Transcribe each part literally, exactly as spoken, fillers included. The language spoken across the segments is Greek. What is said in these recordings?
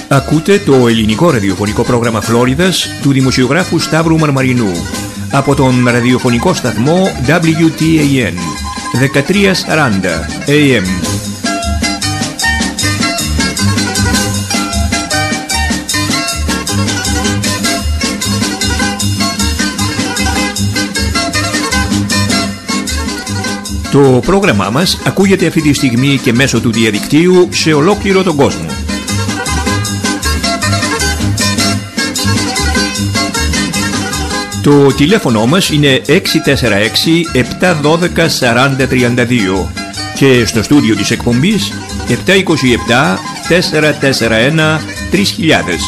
Ακούτε το ελληνικό ραδιοφωνικό πρόγραμμα Φλόριδας του δημοσιογράφου Σταύρου Μαρμαρινού από τον ραδιοφωνικό σταθμό ντάμπλιου τι έι εν δεκατριακόσια σαράντα έι εμ. Το πρόγραμμά μας ακούγεται αυτή τη στιγμή και μέσω του διαδικτύου σε ολόκληρο τον κόσμο. Το τηλέφωνο μας είναι έξι τέσσερα έξι επτά ένα δύο τέσσερα τρία δύο και στο στούντιο της εκπομπής επτά δύο επτά τέσσερα τέσσερα ένα τρία χιλιάδες.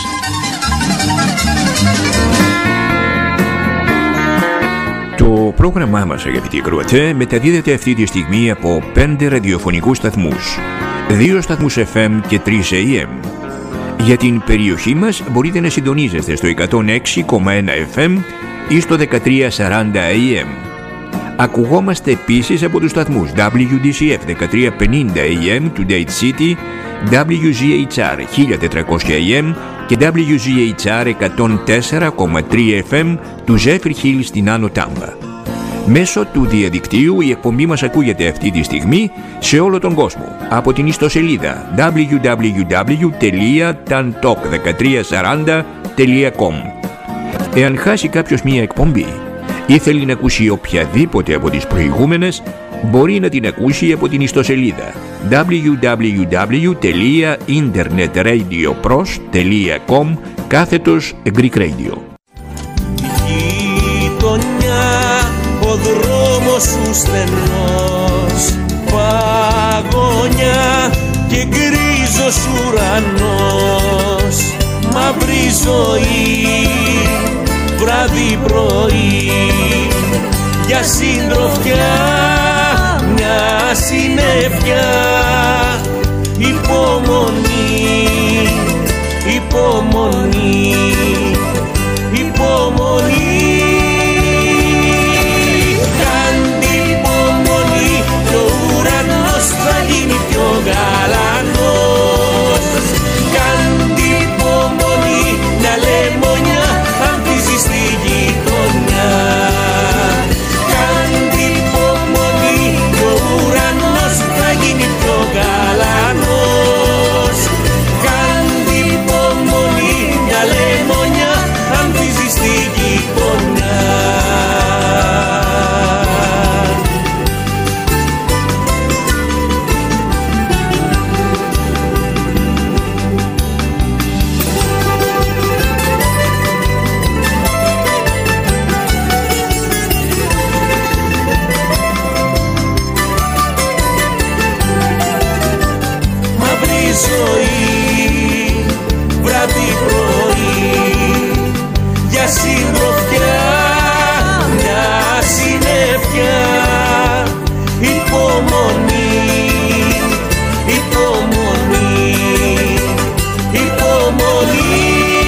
Το πρόγραμμά μας, αγαπητοί ακροατές, μεταδίδεται αυτή τη στιγμή από πέντε ραδιοφωνικούς σταθμούς, δύο σταθμούς εφ εμ και τρεις έι εμ. Για την περιοχή μας μπορείτε να συντονίζεστε στο εκατόν έξι κόμμα ένα εφ εμ ή στο δεκατριακόσια σαράντα έι εμ. Ακουγόμαστε επίσης από τους σταθμούς ντάμπλιου ντι σι εφ δεκατριακόσια πενήντα έι εμ του Dade City, ντάμπλιου ζι έιτς αρ χίλια τετρακόσια έι εμ και ντάμπλιου ζι έιτς αρ εκατόν τέσσερα κόμμα τρία εφ εμ του Zephyr Hill στην Άνω Τάμπα. Μέσω του διαδικτύου η εκπομπή μας ακούγεται αυτή τη στιγμή σε όλο τον κόσμο από την ιστοσελίδα ντάμπλιου ντάμπλιου ντάμπλιου τελεία ταντοκ δεκατριακόσια σαράντα τελεία κομ. Εάν χάσει κάποιος μία εκπομπή ή θέλει να ακούσει οποιαδήποτε από τις προηγούμενες, μπορεί να την ακούσει από την ιστοσελίδα ντάμπλιου ντάμπλιου ντάμπλιου τελεία internetradioprose τελεία com κάθετος Greek Radio. Ο δρόμος σου στενός, παγωνιά και γκρίζος ουρανός, μαύρη ζωή, βράδυ πρωί, για συντροφιά μια συννεφιά, υπομονή, υπομονή, υπομονή. Γαλανός, κάντε υπομονή, μια λεμονιά ανθίζει στη γειτονιά. Κάντε υπομονή, ο ουρανός θα γίνει πιο γαλανός. Κάντε υπομονή, μια λεμονιά ανθίζει στη γειτονιά. Ζωή, βράδυ πρωί, για συντροφιά μια συννεφιά, υπομονή, υπομονή, υπομονή.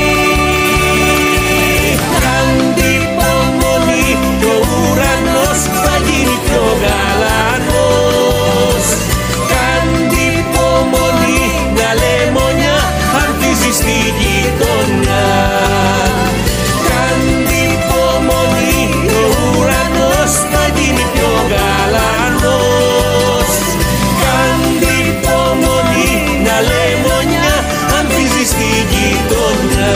Κάντε υπομονή, κι ο ουρανός θα γίνει πιο γαλανός. Κάντε υπομονή, μια λεμονιά ανθίζει στη γειτονιά. Κάντε υπομονή, ο ουρανός θα γίνει πιο γαλανός. Κάντε υπομονή, μια λεμονιά ανθίζει στη γειτονιά.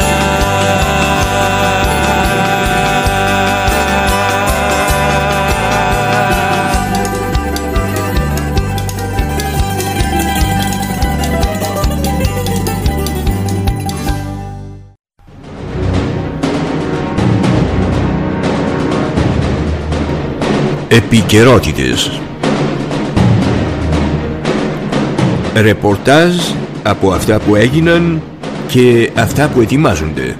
Επικαιρότητες. Ρεπορτάζ από αυτά που έγιναν και αυτά που ετοιμάζονται.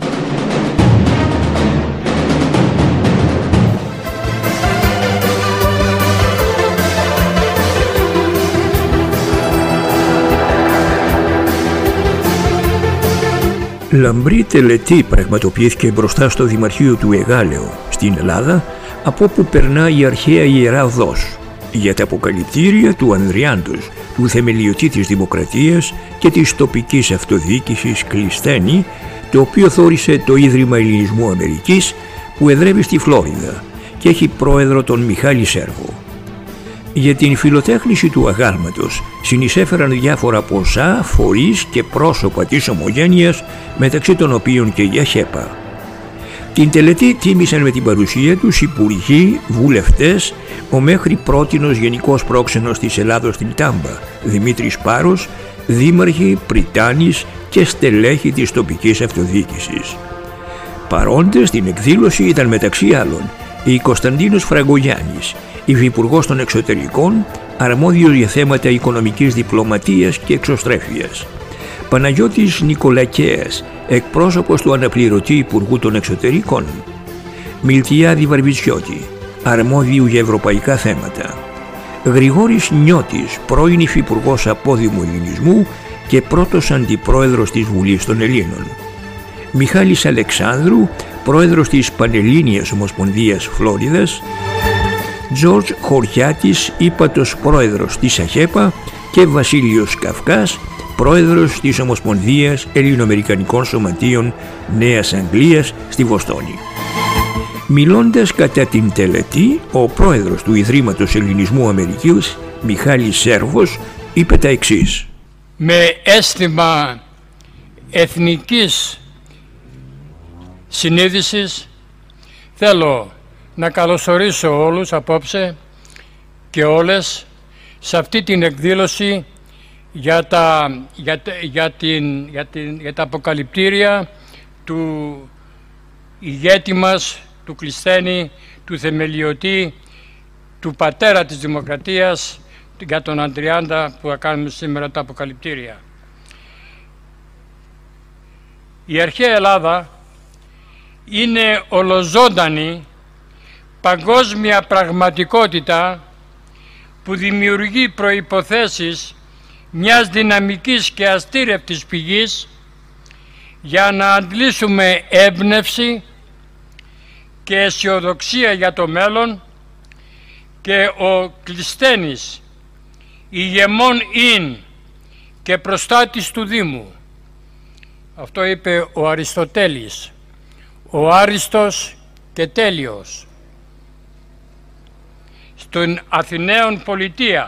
Λαμπρή τελετή πραγματοποιήθηκε μπροστά στο Δημαρχείο του Εγάλεο στην Ελλάδα, από όπου περνά η αρχαία Ιερά Οδός. για τα αποκαλυπτήρια του Ανδριάντος, του θεμελιωτή της Δημοκρατίας και της τοπικής αυτοδιοίκησης Κλεισθένη, το οποίο θόρισε το Ίδρυμα Ελληνισμού Αμερικής, που εδρεύει στη Φλόριδα και έχει πρόεδρο τον Μιχάλη Σέρβο. Για την φιλοτέχνηση του αγάλματος συνεισέφεραν διάφορα ποσά, φορείς και πρόσωπα της ομογένειας, μεταξύ των οποίων και η ΑΧΕΠΑ. Την τελετή τίμησαν με την παρουσία τους υπουργοί, βουλευτές, ο μέχρι πρότινος γενικός πρόξενος της Ελλάδος στην Τάμπα, Δημήτρης Πάρος, δήμαρχοι, πριτάνης και στελέχοι της τοπικής αυτοδιοίκησης. Παρόντες στην εκδήλωση ήταν μεταξύ άλλων η Κωνσταντίνος Φραγκογιάννης, υφυπουργός των Εξωτερικών, αρμόδιος για θέματα οικονομικής διπλωματίας και εξωστρέφειας, Παναγιώτης Νικολακέας, εκπρόσωπος του αναπληρωτή Υπουργού των Εξωτερικών, Μιλτιάδη Βαρβιτσιώτη, αρμόδιου για ευρωπαϊκά θέματα, Γρηγόρης Νιώτης, πρώην υφυπουργός απόδημου ελληνισμού και πρώτος αντιπρόεδρος της Βουλής των Ελλήνων, Μιχάλης Αλεξάνδρου, πρόεδρος της Πανελλήνιας Ομοσπονδίας Φλόριδας, Τζορτζ Χωριάτης, ύπατος πρόεδρος της ΑΧΕΠΑ και Βασίλειος Καυκάς, πρόεδρος της Ομοσπονδίας Ελληνοαμερικανικών Σωματείων Νέας Αγγλίας στη Βοστόνη. Μιλώντας κατά την τελετή, ο πρόεδρος του Ιδρύματος Ελληνισμού Αμερικής, Μιχάλης Σέρβος, είπε τα εξής. Με αίσθημα εθνικής συνείδησης θέλω να καλωσορίσω όλους απόψε και όλες σε αυτή την εκδήλωση για τα, για, για την, για την, για τα αποκαλυπτήρια του ηγέτη μας, του Κλεισθένη, του θεμελιωτή, του πατέρα της Δημοκρατίας, για τον Ανδριάντα, που θα κάνουμε σήμερα τα αποκαλυπτήρια. Η αρχαία Ελλάδα είναι ολοζώντανη παγκόσμια πραγματικότητα που δημιουργεί προϋποθέσεις μιας δυναμικής και αστήρευτης πηγής για να αντλήσουμε έμπνευση και αισιοδοξία για το μέλλον, και ο Κλεισθένης, ηγεμόν ειν και προστάτης του Δήμου. Αυτό είπε ο Αριστοτέλης, ο άριστος και τέλειος. Στον Αθηναίον πολιτεία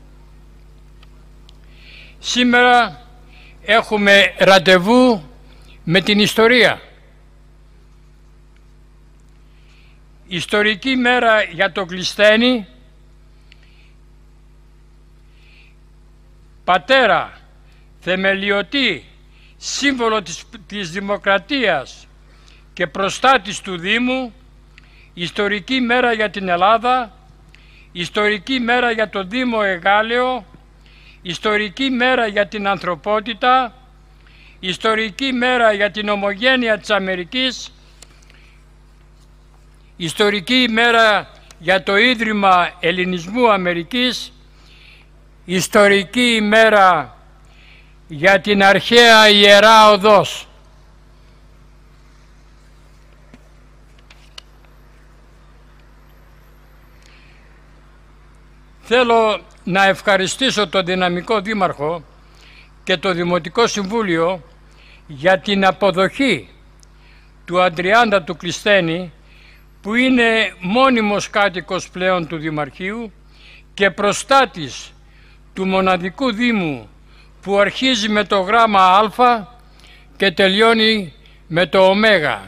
σήμερα έχουμε ραντεβού με την ιστορία. Ιστορική μέρα για τον Κλεισθένη, πατέρα, θεμελιωτή, σύμβολο της, της δημοκρατίας και προστάτης του Δήμου, ιστορική μέρα για την Ελλάδα, ιστορική μέρα για το Δήμο Εγάλεο, ιστορική μέρα για την ανθρωπότητα, ιστορική μέρα για την ομογένεια της Αμερικής, ιστορική ημέρα για το Ίδρυμα Ελληνισμού Αμερικής, ιστορική ημέρα για την αρχαία Ιερά Οδός. Θέλω να ευχαριστήσω τον δυναμικό δήμαρχο και το Δημοτικό Συμβούλιο για την αποδοχή του Ανδριάντα του Κλεισθένη, που είναι μόνιμος κάτοικος πλέον του Δημαρχείου και προστάτης του μοναδικού Δήμου που αρχίζει με το γράμμα Α και τελειώνει με το Ω.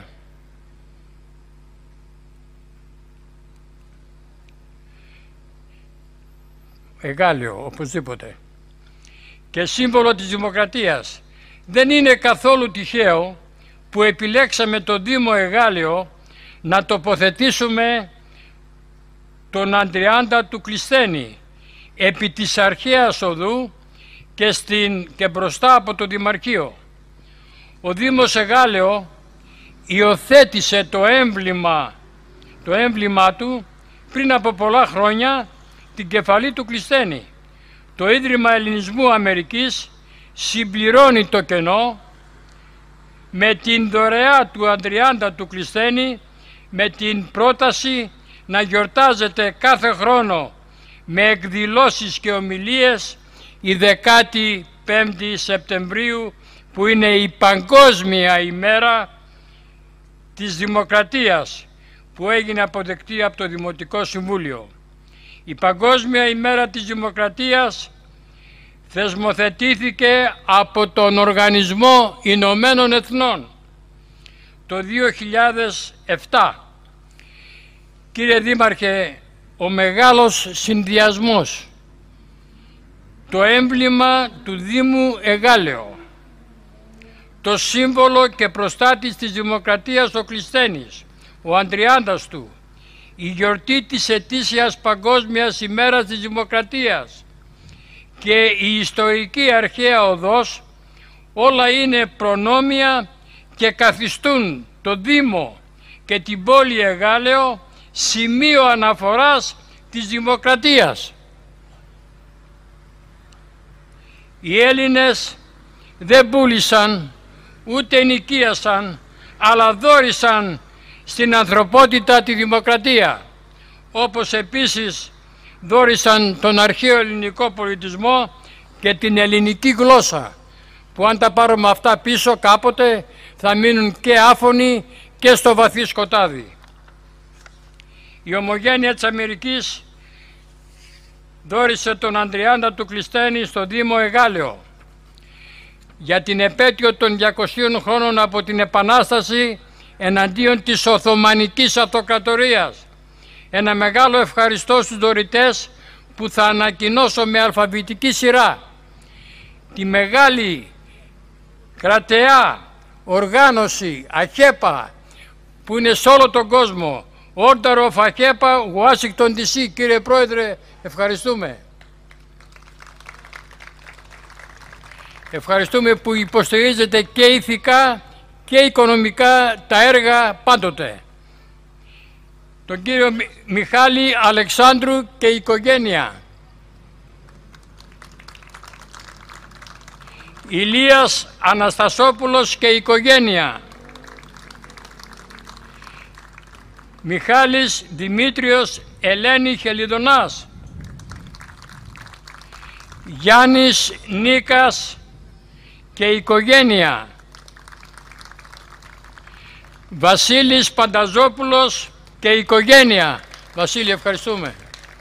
Εγάλεο, οπωσδήποτε. Και σύμβολο της δημοκρατίας. Δεν είναι καθόλου τυχαίο που επιλέξαμε το Δήμο Εγάλεο να τοποθετήσουμε τον Ανδριάντα του Κλεισθένη επί της αρχαίας οδού και, στην, και μπροστά από το Δημαρχείο. Ο Δήμος Εγάλεο υιοθέτησε το έμβλημα, το έμβλημά του πριν από πολλά χρόνια, την κεφαλή του Κλεισθένη. Το Ίδρυμα Ελληνισμού Αμερικής συμπληρώνει το κενό με την δωρεά του Ανδριάντα του Κλεισθένη, με την πρόταση να γιορτάζεται κάθε χρόνο με εκδηλώσεις και ομιλίες η δεκάτη πέμπτη Σεπτεμβρίου, που είναι η Παγκόσμια ημέρα της Δημοκρατίας, που έγινε αποδεκτή από το Δημοτικό Συμβούλιο. Η Παγκόσμια ημέρα της Δημοκρατίας θεσμοθετήθηκε από τον Οργανισμό Ηνωμένων Εθνών το δύο χιλιάδες επτά. Κύριε Δήμαρχε, ο μεγάλος συνδυασμός, το έμβλημα του Δήμου Εγάλεο, το σύμβολο και προστάτης της Δημοκρατίας ο Κλεισθένης, ο Αντριάντας του, η γιορτή της ετήσιας Παγκόσμιας ημέρας της Δημοκρατίας και η ιστορική αρχαία οδός, όλα είναι προνόμια και καθιστούν το Δήμο και την πόλη Εγάλεο σημείο αναφοράς της δημοκρατίας. Οι Έλληνες δεν πούλησαν ούτε νοικίασαν, αλλά δώρισαν στην ανθρωπότητα τη δημοκρατία, όπως επίσης δώρισαν τον αρχαίο ελληνικό πολιτισμό και την ελληνική γλώσσα, που αν τα πάρουμε αυτά πίσω κάποτε θα μείνουν και άφωνοι και στο βαθύ σκοτάδι. Η Ομογένεια της Αμερικής δώρισε τον Αντριάντα του Κλεισθένη στο Δήμο Εγάλεο για την επέτειο των διακοσίων χρόνων από την Επανάσταση εναντίον της Οθωμανικής Αυτοκρατορίας. Ένα μεγάλο ευχαριστώ στους δωρητές που θα ανακοινώσω με αλφαβητική σειρά. Τη μεγάλη κρατεά οργάνωση ΑΧΕΠΑ που είναι σε όλο τον κόσμο, Order of ΑΧΕΠΑ, Washington ντι σι. Κύριε Πρόεδρε, ευχαριστούμε. Ευχαριστούμε που υποστηρίζετε και ηθικά και οικονομικά τα έργα πάντοτε. Τον κύριο Μιχάλη Αλεξάνδρου και η οικογένεια. Ηλίας Αναστασόπουλος και η οικογένεια. Μιχάλης Δημήτριος Ελένη Χελιδονάς. Γιάννης Νίκας και η οικογένεια. Βασίλης Πανταζόπουλος και η οικογένεια. Βασίλη, ευχαριστούμε.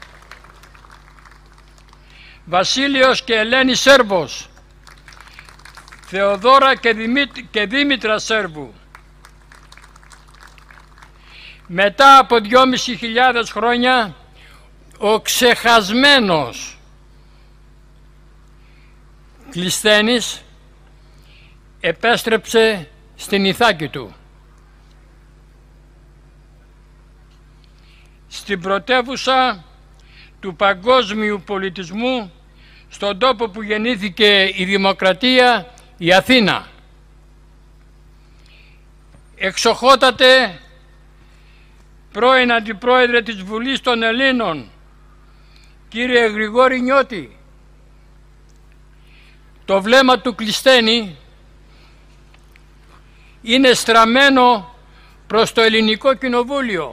Βασίλειος και Ελένη Σέρβος. Θεοδόρα και, Δημήτ... και Δήμητρα Σέρβου. Μετά από δυόμισι χιλιάδες χρόνια, ο ξεχασμένος Κλεισθένης επέστρεψε στην Ιθάκη του. Στην πρωτεύουσα του παγκόσμιου πολιτισμού, στον τόπο που γεννήθηκε η δημοκρατία, η Αθήνα. Εξοχότατε πρώην Αντιπρόεδρε της Βουλής των Ελλήνων, κύριε Γρηγόρη Νιώτη, το βλέμμα του Κλεισθένη είναι στραμμένο προς το Ελληνικό Κοινοβούλιο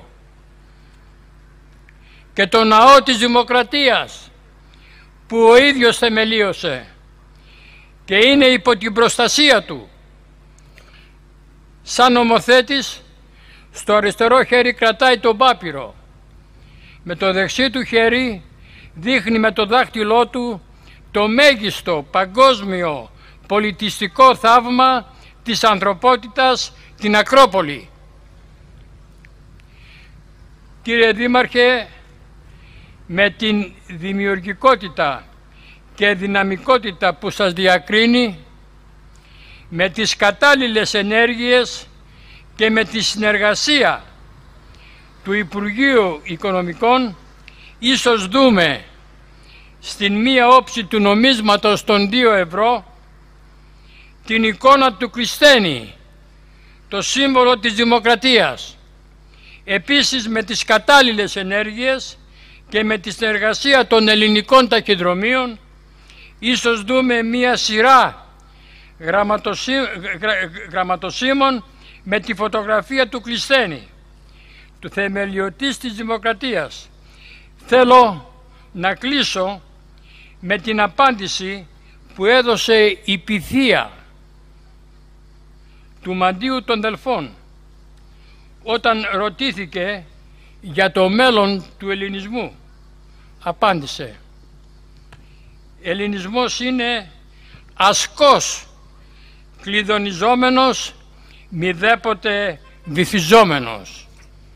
και το ναό της Δημοκρατίας που ο ίδιος θεμελίωσε και είναι υπό την προστασία του. Σαν νομοθέτης, στο αριστερό χέρι κρατάει τον πάπυρο, με το δεξί του χέρι δείχνει με το δάχτυλό του το μέγιστο παγκόσμιο πολιτιστικό θαύμα της ανθρωπότητας, την Ακρόπολη. Κύριε Δήμαρχε, με την δημιουργικότητα και δυναμικότητα που σας διακρίνει, με τις κατάλληλες ενέργειες και με τη συνεργασία του Υπουργείου Οικονομικών, ίσως δούμε στην μία όψη του νομίσματος των δύο ευρώ την εικόνα του Κλεισθένη, το σύμβολο της δημοκρατίας. Επίσης, με τις κατάλληλες ενέργειες και με τη συνεργασία των ελληνικών ταχυδρομείων, ίσως δούμε μία σειρά γραμματοσύμων με τη φωτογραφία του Κλεισθένη, του θεμελιωτής της δημοκρατίας. Θέλω να κλείσω με την απάντηση που έδωσε η Pythia του Μαντίου των Δελφών όταν ρωτήθηκε για το μέλλον του ελληνισμού. Απάντησε: «Ελληνισμός είναι ασκός κλειδονιζόμενος, μηδέποτε βυθιζόμενος».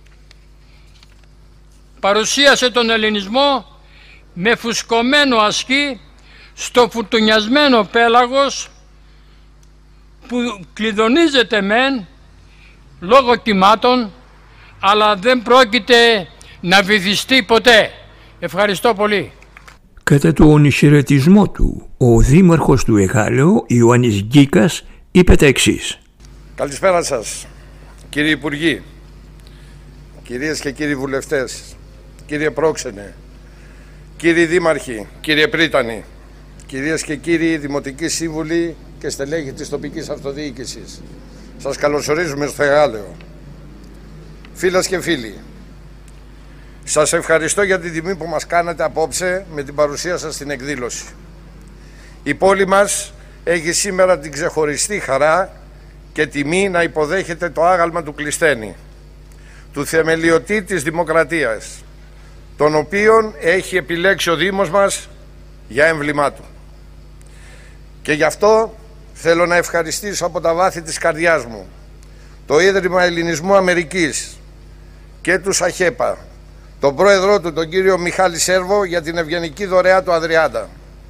Παρουσίασε τον ελληνισμό με φουσκωμένο ασκή στο φουρτουνιασμένο πέλαγος που κλειδονίζεται μεν λόγω κυμάτων, αλλά δεν πρόκειται να βυθιστεί ποτέ. Ευχαριστώ πολύ. Κατά τον χαιρετισμό του, ο δήμαρχος του Εγάλεο, Ιωάννης Γκίκας, είπε τα εξής. Καλησπέρα σας, κύριοι Υπουργοί, κυρίες και κύριοι βουλευτές, κύριε Πρόξενε, κύριοι Δήμαρχοι, κύριε Πρίτανη, κυρίες και κύριοι Δημοτικοί Σύμβουλοι και στελέχη της τοπικής αυτοδιοίκησης. Σας καλωσορίζουμε στο Εγάλεο. Φίλες και φίλοι, σας ευχαριστώ για την τιμή που μας κάνατε απόψε με την παρουσία σας στην εκδήλωση. Η πόλη μας έχει σήμερα την ξεχωριστή χαρά και τιμή να υποδέχεται το άγαλμα του Κλεισθένη, του θεμελιωτή της δημοκρατίας, τον οποίον έχει επιλέξει ο Δήμος μας για έμβλημά του. Και γι' αυτό θέλω να ευχαριστήσω από τα βάθη της καρδιάς μου το Ίδρυμα Ελληνισμού Αμερικής και του ΣΑΧΕΠΑ, τον πρόεδρό του, τον κύριο Μιχάλη Σέρβο, για την ευγενική δωρεά του Αδριάντα.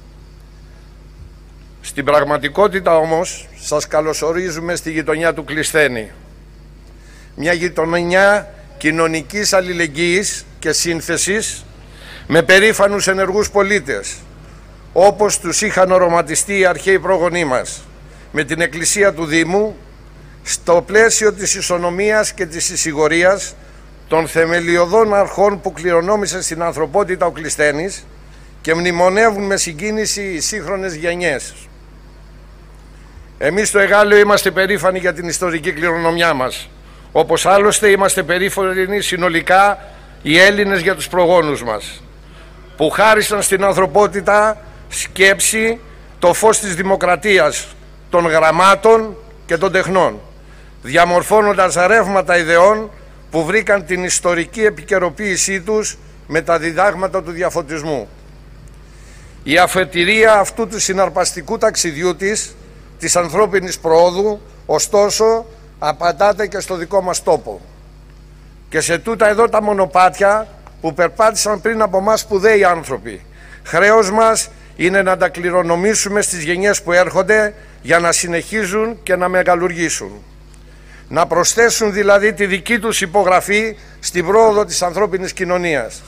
Στην πραγματικότητα όμως σας καλωσορίζουμε στη γειτονιά του Κλεισθένη, μια γειτονιά κοινωνικής αλληλεγγύης και σύνθεσης με περήφανους ενεργούς πολίτες, όπως τους είχαν οραματιστεί οι αρχαίοι πρόγονοί μας, με την Εκκλησία του Δήμου, στο πλαίσιο της ισονομίας και της συσσυγωρίας των θεμελιωδών αρχών που κληρονόμησε στην ανθρωπότητα ο Κλεισθένης και μνημονεύουν με συγκίνηση οι σύγχρονες γενιές. Εμείς στο Εγάλεο είμαστε περήφανοι για την ιστορική κληρονομιά μας, όπως άλλωστε είμαστε περήφανοι συνολικά οι Έλληνες για τους προγόνους μας, που χάρισαν στην ανθρωπότητα σκέψη, το φως της δημοκρατίας, των γραμμάτων και των τεχνών, διαμορφώνοντας ρεύματα ιδεών που βρήκαν την ιστορική επικαιροποίησή τους με τα διδάγματα του διαφωτισμού. Η αφετηρία αυτού του συναρπαστικού ταξιδιού της, της ανθρώπινης προόδου, ωστόσο, απαντάται και στο δικό μας τόπο. Και σε τούτα εδώ τα μονοπάτια που περπάτησαν πριν από μας σπουδαίοι άνθρωποι, χρέος μας είναι να τα κληρονομήσουμε στις γενιές που έρχονται για να συνεχίζουν και να μεγαλουργήσουν. Να προσθέσουν δηλαδή τη δική τους υπογραφή στην πρόοδο της ανθρώπινης κοινωνίας.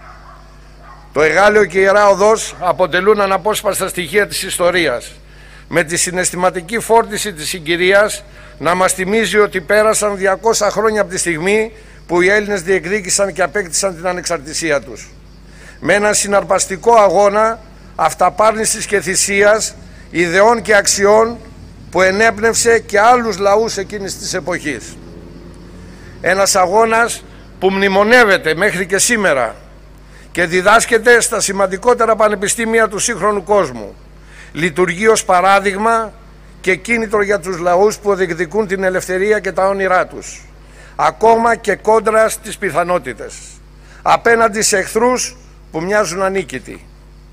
Το Εγάλεο και η Ιερά Οδός αποτελούν αναπόσπαστα στοιχεία της ιστορίας, με τη συναισθηματική φόρτιση της συγκυρίας να μας θυμίζει ότι πέρασαν διακόσια χρόνια από τη στιγμή που οι Έλληνες διεκδίκησαν και απέκτησαν την ανεξαρτησία τους. Με έναν συναρπαστικό αγώνα αυταπάρνησης και θυσίας, ιδεών και αξιών που ενέπνευσε και άλλους λαούς εκείνης της εποχής. Ένας αγώνας που μνημονεύεται μέχρι και σήμερα και διδάσκεται στα σημαντικότερα πανεπιστήμια του σύγχρονου κόσμου. Λειτουργεί ως παράδειγμα και κίνητρο για τους λαούς που διεκδικούν την ελευθερία και τα όνειρά τους, ακόμα και κόντρα στις πιθανότητες, απέναντι σε εχθρούς που μοιάζουν ανίκητοι.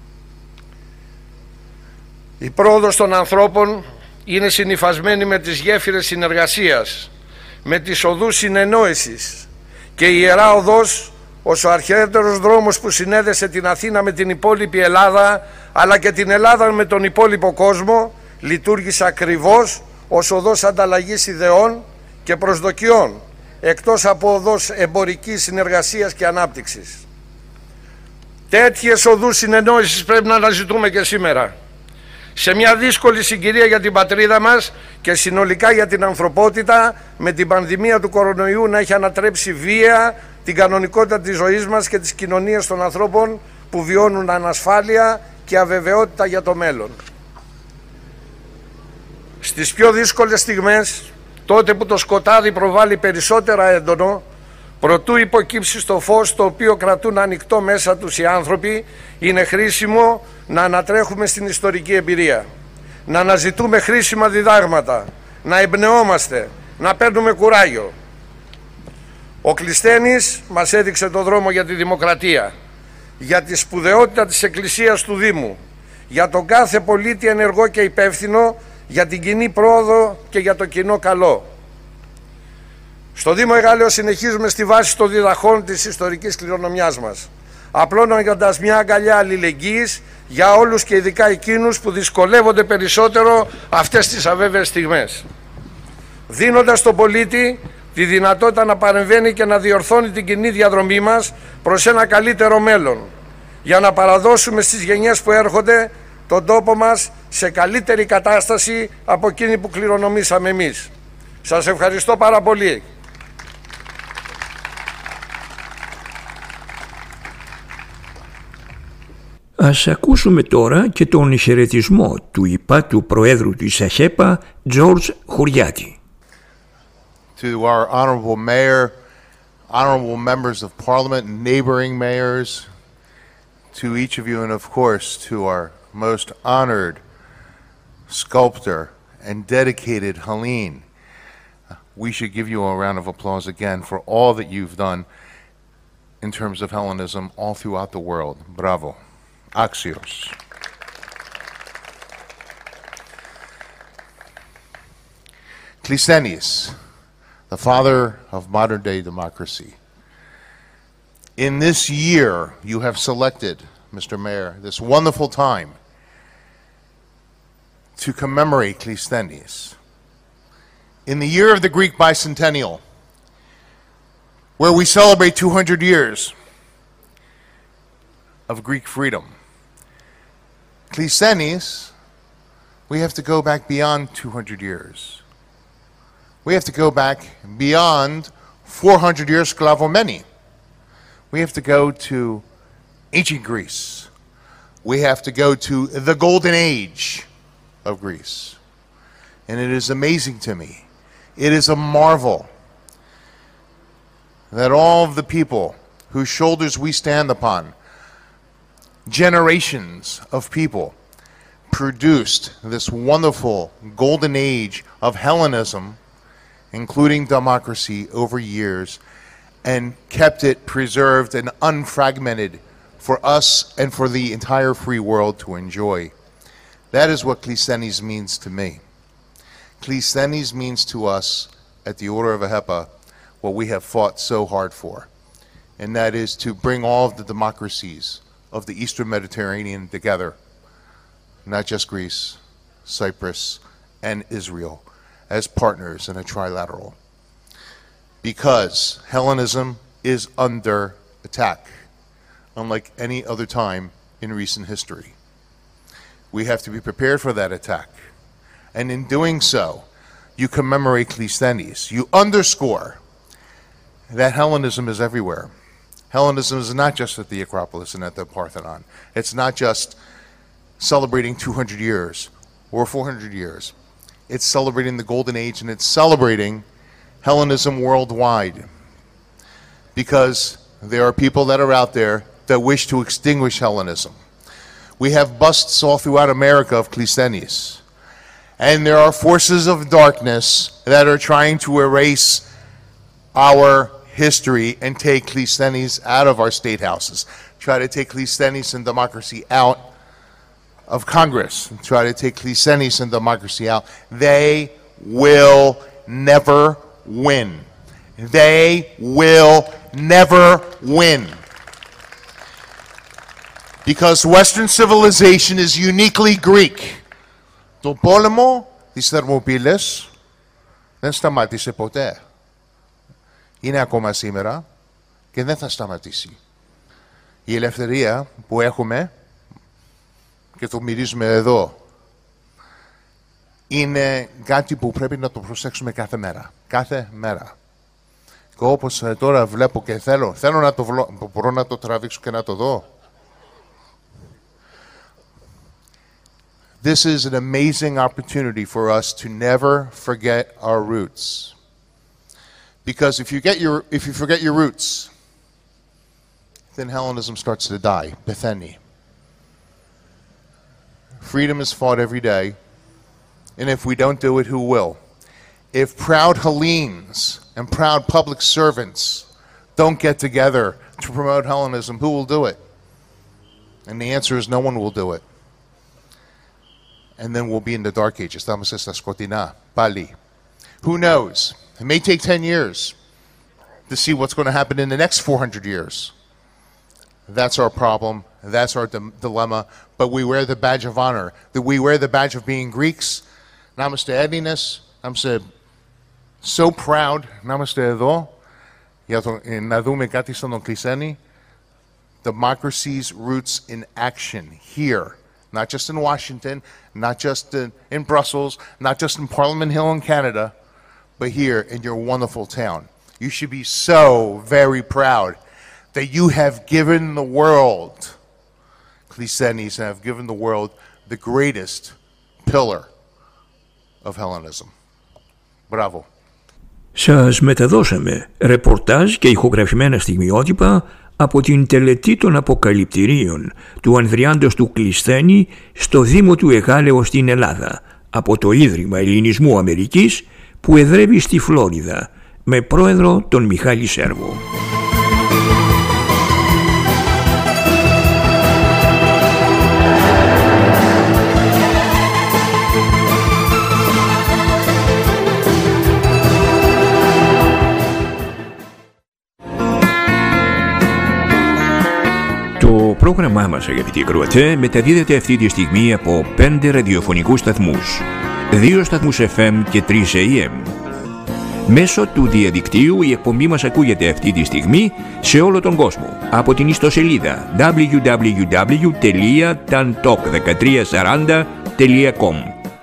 Η πρόοδος των ανθρώπων είναι συνυφασμένη με τις γέφυρες συνεργασίας, με τις οδούς συνεννόησης, και η Ιερά Οδός ως ο αρχαίτερος δρόμος που συνέδεσε την Αθήνα με την υπόλοιπη Ελλάδα, αλλά και την Ελλάδα με τον υπόλοιπο κόσμο, λειτουργήσε ακριβώς ως οδός ανταλλαγής ιδεών και προσδοκιών, εκτός από οδός εμπορικής συνεργασίας και ανάπτυξης. Τέτοιες οδούς συνεννόησης πρέπει να αναζητούμε και σήμερα. Σε μια δύσκολη συγκυρία για την πατρίδα μας και συνολικά για την ανθρωπότητα, με την πανδημία του κορονοϊού να έχει ανατρέψει βία την κανονικότητα της ζωής μας και της κοινωνίας των ανθρώπων που βιώνουν ανασφάλεια και αβεβαιότητα για το μέλλον. Στις πιο δύσκολες στιγμές, τότε που το σκοτάδι προβάλλει περισσότερα έντονο, Προτού υποκύψει στο φως το οποίο κρατούν ανοιχτό μέσα τους οι άνθρωποι, είναι χρήσιμο να ανατρέχουμε στην ιστορική εμπειρία, να αναζητούμε χρήσιμα διδάγματα, να εμπνεόμαστε, να παίρνουμε κουράγιο. Ο Κλεισθένης μας έδειξε το δρόμο για τη δημοκρατία, για τη σπουδαιότητα της Εκκλησίας του Δήμου, για τον κάθε πολίτη ενεργό και υπεύθυνο, για την κοινή πρόοδο και για το κοινό καλό. Στο Δήμο Εγάλεο συνεχίζουμε στη βάση των διδαχών της ιστορικής κληρονομιάς μας, απλώνοντας μια αγκαλιά αλληλεγγύης για όλους και ειδικά εκείνους που δυσκολεύονται περισσότερο αυτές τις αβέβαιες στιγμές, δίνοντας στον πολίτη τη δυνατότητα να παρεμβαίνει και να διορθώνει την κοινή διαδρομή μας προς ένα καλύτερο μέλλον, για να παραδώσουμε στις γενιές που έρχονται τον τόπο μας σε καλύτερη κατάσταση από εκείνη που κληρονομήσαμε εμείς. Σας ευχαριστώ πάρα πολύ. Ας ακούσουμε τώρα και τον χαιρετισμό του υπάτου Προέδρου της ΑΧΕΠΑ, George Χουριάτη. To our honorable mayor, honorable members of parliament, neighboring mayors, to each of you, and of course to our most honored sculptor and dedicated Helene. We should give you a round of applause again for all that you've done in terms of Hellenism all throughout the world. Bravo. Axios. Κλεισθένης, the father of modern-day democracy. In this year, you have selected, Mister Mayor, this wonderful time to commemorate Κλεισθένης. In the year of the Greek bicentennial, where we celebrate two hundred years of Greek freedom, Κλεισθένης, we have to go back beyond two hundred years. We have to go back beyond four hundred years sklavomeni. We have to go to ancient Greece. We have to go to the golden age of Greece. And it is amazing to me, it is a marvel that all of the people whose shoulders we stand upon, generations of people, produced this wonderful golden age of Hellenism, including democracy, over years, and kept it preserved and unfragmented for us and for the entire free world to enjoy. That is what Κλεισθένης means to me. Κλεισθένης means to us, at the Order of AHEPA, what we have fought so hard for, and that is to bring all of the democracies of the Eastern Mediterranean together, not just Greece, Cyprus, and Israel, as partners in a trilateral. Because Hellenism is under attack, unlike any other time in recent history. We have to be prepared for that attack. And in doing so, you commemorate Κλεισθένης. You underscore that Hellenism is everywhere. Hellenism is not just at the Acropolis and at the Parthenon. It's not just celebrating two hundred years or four hundred years. It's celebrating the Golden Age, and it's celebrating Hellenism worldwide. Because there are people that are out there that wish to extinguish Hellenism. We have busts all throughout America of Κλεισθένης. And there are forces of darkness that are trying to erase our history and take Κλεισθένης out of our state houses. Try to take Κλεισθένης and democracy out of Congress. Try to take Κλεισθένης and democracy out. They will never win. They will never win. Because Western civilization is uniquely Greek. Το πόλεμο της Θερμοπύλης δεν σταμάτησε ποτέ. Είναι ακόμα σήμερα και δεν θα σταματήσει. Η ελευθερία που έχουμε, και το μυρίζουμε εδώ, είναι κάτι που πρέπει να το προσέξουμε κάθε μέρα. Κάθε μέρα. Και όπως τώρα βλέπω και θέλω, θέλω να το βλώ, μπορώ να το τραβήξω και να το δω. This is an amazing opportunity for us to never forget our roots. Because if you get your, if you forget your roots, then Hellenism starts to die. Bethany. Freedom is fought every day, and if we don't do it, who will? If proud Hellenes and proud public servants don't get together to promote Hellenism, who will do it? And the answer is no one will do it. And then we'll be in the dark ages. Who knows? It may take ten years to see what's going to happen in the next four hundred years. That's our problem. That's our di- dilemma. But we wear the badge of honor. That we wear the badge of being Greeks. Namaste Edinas. Namaste. So proud. Namaste εδώ. Για το, να δούμε κάτι στον Κλεισένη. Democracy's roots in action here. Not just in Washington, not just in, in Brussels, not just in Parliament Hill in Canada, but here in your wonderful town. You should be so very proud that you have given the world, Klisenis have given the world the greatest pillar of Hellenism. Bravo. Σας μεταδώσαμε ρεπορτάζ και ηχογραφημένα στιγμιότυπα από την τελετή των αποκαλυπτηρίων του Ανδριάντος του Κλεισθένη στο Δήμο του Εγάλεω στην Ελλάδα από το Ίδρυμα Ελληνισμού Αμερικής που εδρεύει στη Φλόριδα με πρόεδρο τον Μιχάλη Σέρβο. Το πρόγραμμά μας, αγαπητοί ακροατέ, μεταδίδεται αυτή τη στιγμή από πέντε ραδιοφωνικούς σταθμούς, δύο σταθμούς εφ εμ και τρεις έι εμ. Μέσω του διαδικτύου η εκπομπή μας ακούγεται αυτή τη στιγμή σε όλο τον κόσμο από την ιστοσελίδα ντάμπλιου ντάμπλιου ντάμπλιου τελεία ταντοκ δεκατρία σαράντα τελεία κομ.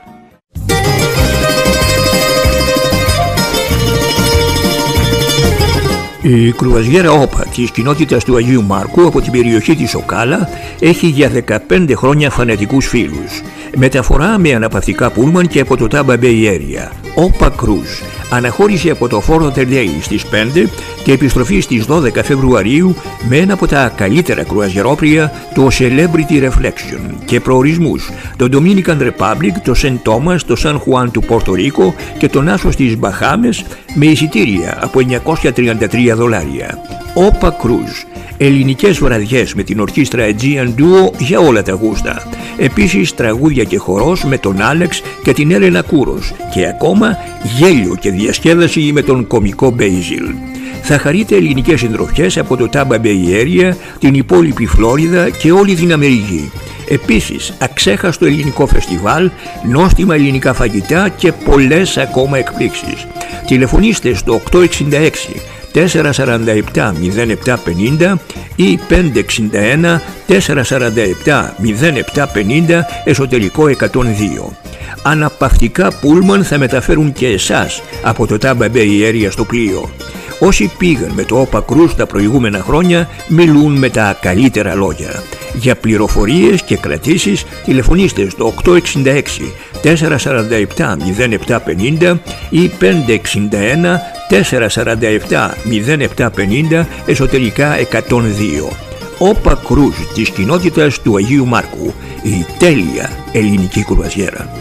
Η κρουαζιέρα όπα της κοινότητας του Αγίου Μάρκου από την περιοχή της Οκάλα έχει για δεκαπέντε χρόνια φανατικούς φίλους. Μεταφορά με αναπαυτικά πούλμαν και από το Tampa Bay Area. όπα Cruise. Αναχώρηση από το Fort Lauderdale στις πέντε και επιστροφή στις δώδεκα Φεβρουαρίου με ένα από τα καλύτερα κρουαζιερόπλια, το Celebrity Reflection, και προορισμούς το Dominican Republic, το Saint Thomas, το San Juan του Πόρτο Ρίκο και το Νάσο στις Μπαχάμες με εισιτήρια από εννιακόσια τριάντα τρία δολάρια. όπα Cruise. Ελληνικές βραδιές με την ορχήστρα Aegean Duo για όλα τα γούστα. Επίσης τραγούδια και χορός με τον Άλεξ και την Έλενα Κούρος και ακόμα γέλιο και διασκέδαση με τον κωμικό Μπέιζιλ. Θα χαρείτε ελληνικές συντροφιές από το Tampa Bay Area, την υπόλοιπη Φλόριδα και όλη την Αμερική. Επίσης, αξέχαστο ελληνικό φεστιβάλ, νόστιμα ελληνικά φαγητά και πολλές ακόμα εκπλήξεις. Τηλεφωνήστε στο οκτώ εξήντα έξι τέσσερα σαράντα επτά μηδέν επτά πενήντα ή πέντε εξήντα ένα τέσσερα σαράντα επτά μηδέν επτά πενήντα εσωτερικό εκατόν δύο. Αναπαυτικά πούλμαν θα μεταφέρουν και εσάς από το Tampa Bay Area στο πλοίο. Όσοι πήγαν με το όπα Cruise τα προηγούμενα χρόνια μιλούν με τα καλύτερα λόγια. Για πληροφορίες και κρατήσεις τηλεφωνήστε στο οκτώ εξήντα έξι τέσσερα σαράντα επτά μηδέν επτά πενήντα ή πέντε εξήντα ένα τέσσερα σαράντα επτά μηδέν επτά πενήντα εσωτερικά εκατόν δύο. όπα Cruise της κοινότητας του Αγίου Μάρκου, η τέλεια ελληνική κρουαζιέρα.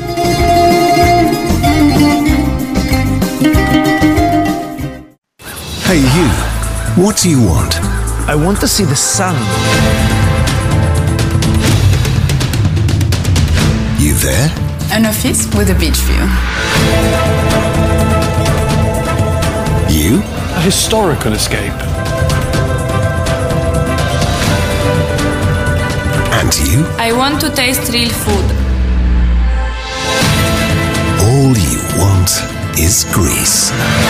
Hey you, what do you want? I want to see the sun. You there? An office with a beach view. You? A historical escape. And you? I want to taste real food. All you want is Greece.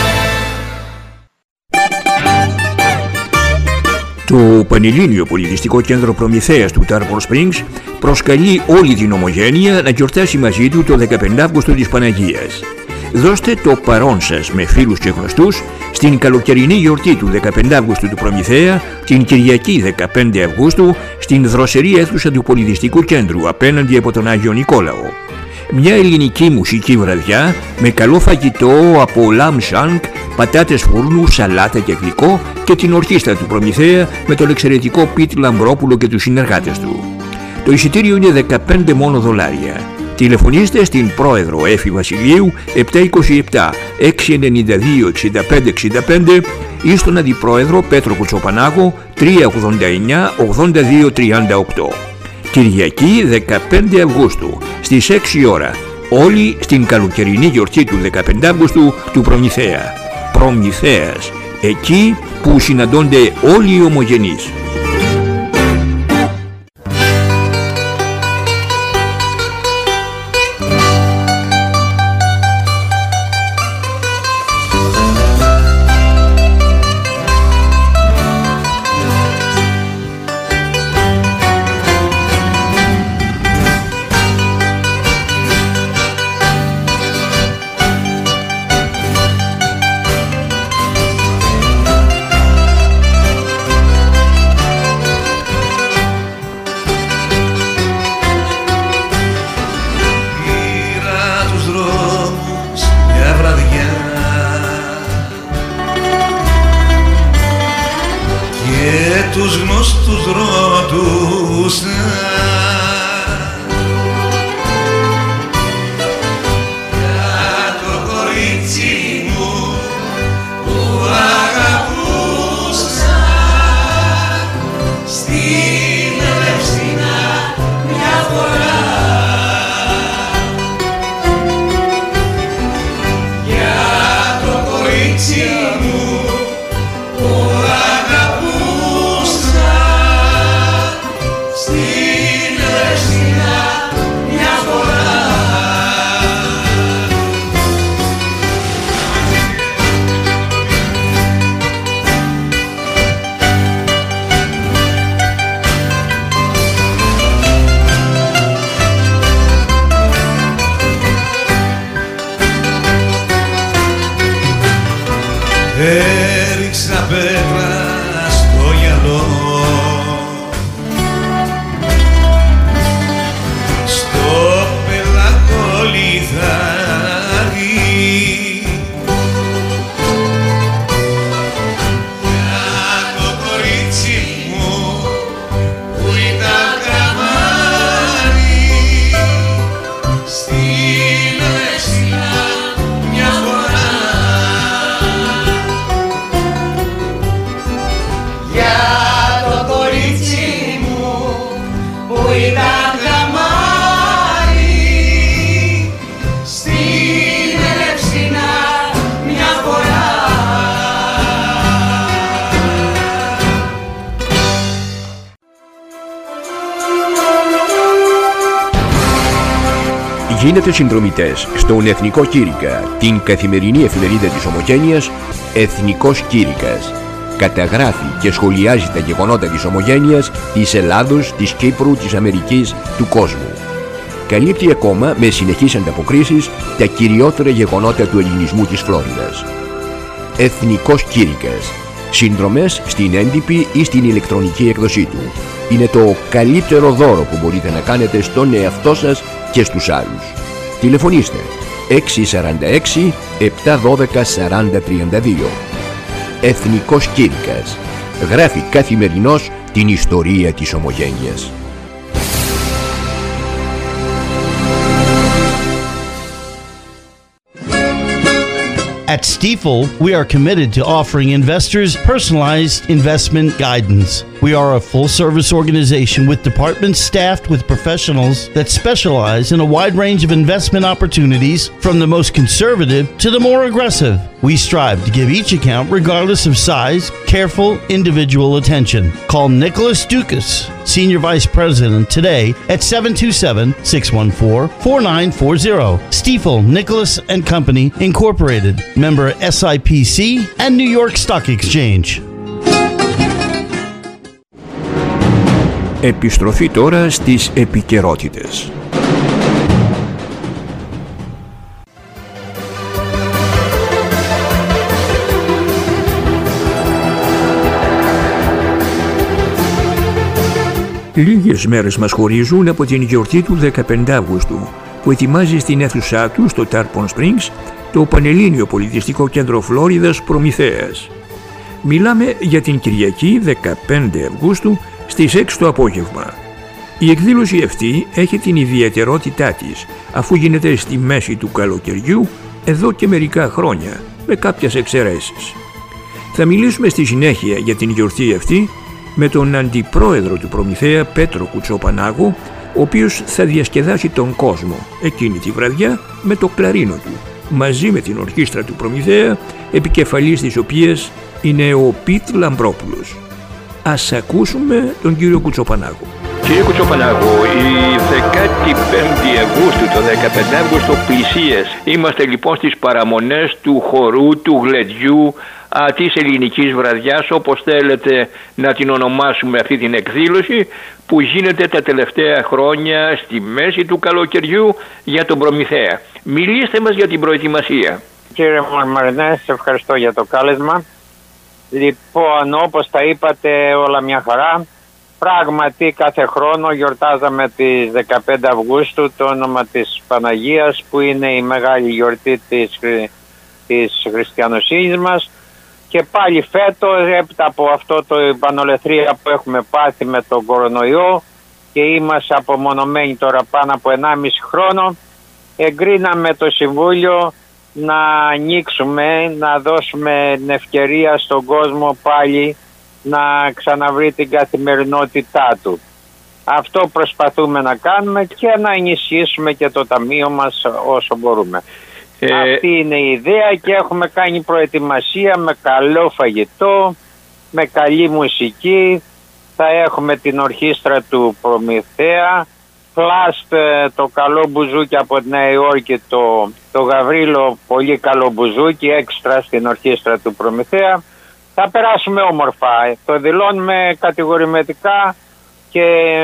Το Πανελλήνιο Πολιτιστικό Κέντρο Προμηθέας του Tarpon Springs προσκαλεί όλη την ομογένεια να γιορτάσει μαζί του το δεκαπέντε Αυγούστου της Παναγίας. Δώστε το παρόν σας με φίλους και γνωστούς στην καλοκαιρινή γιορτή του δεκαπέντε Αυγούστου του Προμηθέα, την Κυριακή δεκαπέντε Αυγούστου στην δροσερή αίθουσα του Πολιτιστικού Κέντρου απέναντι από τον Άγιο Νικόλαο. Μια ελληνική μουσική βραδιά με καλό φαγητό από λαμ σάνκ, πατάτες φούρνου, σαλάτα και γλυκό και την ορχήστρα του Προμηθέα με τον εξαιρετικό Πιτ Λαμπρόπουλο και τους συνεργάτες του. Το εισιτήριο είναι δεκαπέντε μόνο δολάρια. Τηλεφωνήστε στην πρόεδρο Έφη Βασιλείου επτά είκοσι επτά έξι ενενήντα δύο εξήντα πέντε εξήντα πέντε ή στον αντιπρόεδρο Πέτρο Κουτσοπανάγο τρία ογδόντα εννιά ογδόντα δύο τριάντα οκτώ. Κυριακή δεκαπέντε Αυγούστου στις έξι ώρα. Όλοι στην καλοκαιρινή γιορτή του δεκαπέντε Αυγούστου του Προμηθέα. Προμηθέας, εκεί που συναντώνται όλοι οι ομογενείς. Έριξα πέτρα στο γυαλό, στο πελαγό λιθάρι, για το κορίτσι μου που ήταν καμάρι, στην Αλεξία μια φορά. Ήταν καμάρι στην Ελευσίνα μια φορά. Γίνετε συνδρομητές στον Εθνικό Κήρυκα, την καθημερινή εφημερίδα της Ομογένειας Εθνικός Κήρυκας. Καταγράφει και σχολιάζει τα γεγονότα της Ομογένειας, της Ελλάδος, της Κύπρου, της Αμερικής, του κόσμου. Καλύπτει ακόμα με συνεχείς ανταποκρίσεις τα κυριότερα γεγονότα του ελληνισμού της Φλόριδας. Εθνικός Κήρυκας. Συνδρομές στην έντυπη ή στην ηλεκτρονική έκδοσή του. Είναι το καλύτερο δώρο που μπορείτε να κάνετε στον εαυτό σας και στους άλλους. Τηλεφωνήστε έξι τέσσερα έξι επτά ένα δύο σαράντα τριάντα δύο. Εθνικός Κήρυκας. Γράφει καθημερινώς την ιστορία της Ομογένειας. At Stifel, we are committed to offering investors personalized investment guidance. We are a full-service organization with departments staffed with professionals that specialize in a wide range of investment opportunities, from the most conservative to the more aggressive. We strive to give each account, regardless of size, careful individual attention. Call Nicholas Dukas, Senior Vice President, today at seven two seven, six one four, four nine four zero. Stifel, Nicholas and Company, Incorporated. Member S I P C and New York Stock Exchange. Επιστροφή τώρα στις επικαιρότητες. Λίγες μέρες μας χωρίζουν από την γιορτή του δεκαπέντε Αυγούστου, που ετοιμάζει στην αίθουσά του στο Tarpon Springs το Πανελλήνιο Πολιτιστικό Κέντρο Φλόριδας Προμηθέας. Μιλάμε για την Κυριακή δεκαπέντε Αυγούστου στις έξι το απόγευμα. Η εκδήλωση αυτή έχει την ιδιαιτερότητά της, αφού γίνεται στη μέση του καλοκαιριού εδώ και μερικά χρόνια, με κάποιες εξαιρέσεις. Θα μιλήσουμε στη συνέχεια για την γιορτή αυτή με τον αντιπρόεδρο του Προμηθέα Πέτρο Κουτσοπανάγου, ο οποίος θα διασκεδάσει τον κόσμο εκείνη τη βραδιά με το κλαρίνο του, μαζί με την ορχήστρα του Προμηθέα, επικεφαλής της οποίας είναι ο Πιτ Λαμπρόπουλος. Ας ακούσουμε τον κύριο Κουτσοπανάγου. Κύριε Κουτσοπανάγου, η δεκαπέντε Αυγούστου, το δεκαπέντε Αυγούστου πλησίες. Είμαστε λοιπόν στις παραμονές του χορού, του γλεντιού, α, της ελληνικής βραδιάς, όπως θέλετε να την ονομάσουμε αυτή την εκδήλωση, που γίνεται τα τελευταία χρόνια στη μέση του καλοκαιριού για τον Προμηθέα. Μιλήστε μας για την προετοιμασία. Κύριε Μαρμαρινέ, σε ευχαριστώ για το κάλεσμα. Λοιπόν, όπως τα είπατε, όλα μια χαρά. Πράγματι κάθε χρόνο γιορτάζαμε τις δεκαπέντε Αυγούστου το όνομα της Παναγίας, που είναι η μεγάλη γιορτή της, της χριστιανοσύνης μας, και πάλι φέτος, έπειτα από αυτό το πανολεθρία που έχουμε πάθει με τον κορονοϊό και είμαστε απομονωμένοι τώρα πάνω από ενάμιση χρόνο, εγκρίναμε το Συμβούλιο να ανοίξουμε, να δώσουμε την ευκαιρία στον κόσμο πάλι να ξαναβρει την καθημερινότητά του. Αυτό προσπαθούμε να κάνουμε και να ενισχύσουμε και το ταμείο μας όσο μπορούμε. Ε... Αυτή είναι η ιδέα και έχουμε κάνει προετοιμασία με καλό φαγητό, με καλή μουσική. Θα έχουμε την ορχήστρα του Προμηθέα, Πλάστ, το καλό μπουζούκι από τη Νέα Υόρκη, το, το Γαβρίλο, πολύ καλό μπουζούκι, έξτρα στην ορχήστρα του Προμηθέα. Θα περάσουμε όμορφα, το δηλώνουμε κατηγορηματικά και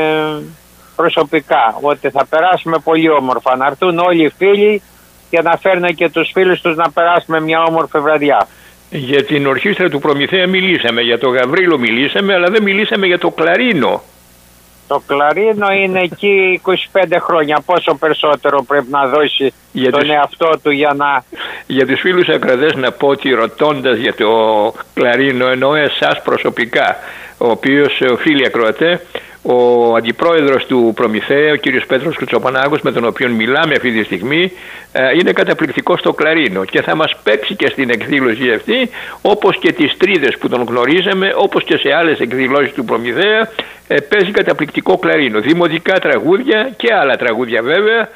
προσωπικά, ότι θα περάσουμε πολύ όμορφα. Να έρθουν όλοι οι φίλοι και να φέρνουν και τους φίλους τους να περάσουμε μια όμορφη βραδιά. Για την ορχήστρα του Προμηθέα μιλήσαμε, για το Γαβρίλο μιλήσαμε, αλλά δεν μιλήσαμε για το κλαρίνο. Το κλαρίνο είναι εκεί είκοσι πέντε χρόνια. Πόσο περισσότερο πρέπει να δώσει για τον τους... εαυτό του για να... Για τους φίλους ακροατές να πω ότι, ρωτώντας για το κλαρίνο, εννοώ εσάς προσωπικά, ο οποίος, φίλοι ακροατέ, ο αντιπρόεδρος του Προμηθέα, ο κύριος Πέτρος Κουτσοπανάγος, με τον οποίο μιλάμε αυτή τη στιγμή, είναι καταπληκτικός στο κλαρίνο και θα μας παίξει και στην εκδήλωση αυτή, όπως και τις τρίδες που τον γνωρίζαμε, όπως και σε άλλες εκδηλώσεις του Προμηθέα, παίζει καταπληκτικό κλαρίνο. Δημοτικά τραγούδια και άλλα τραγούδια βέβαια,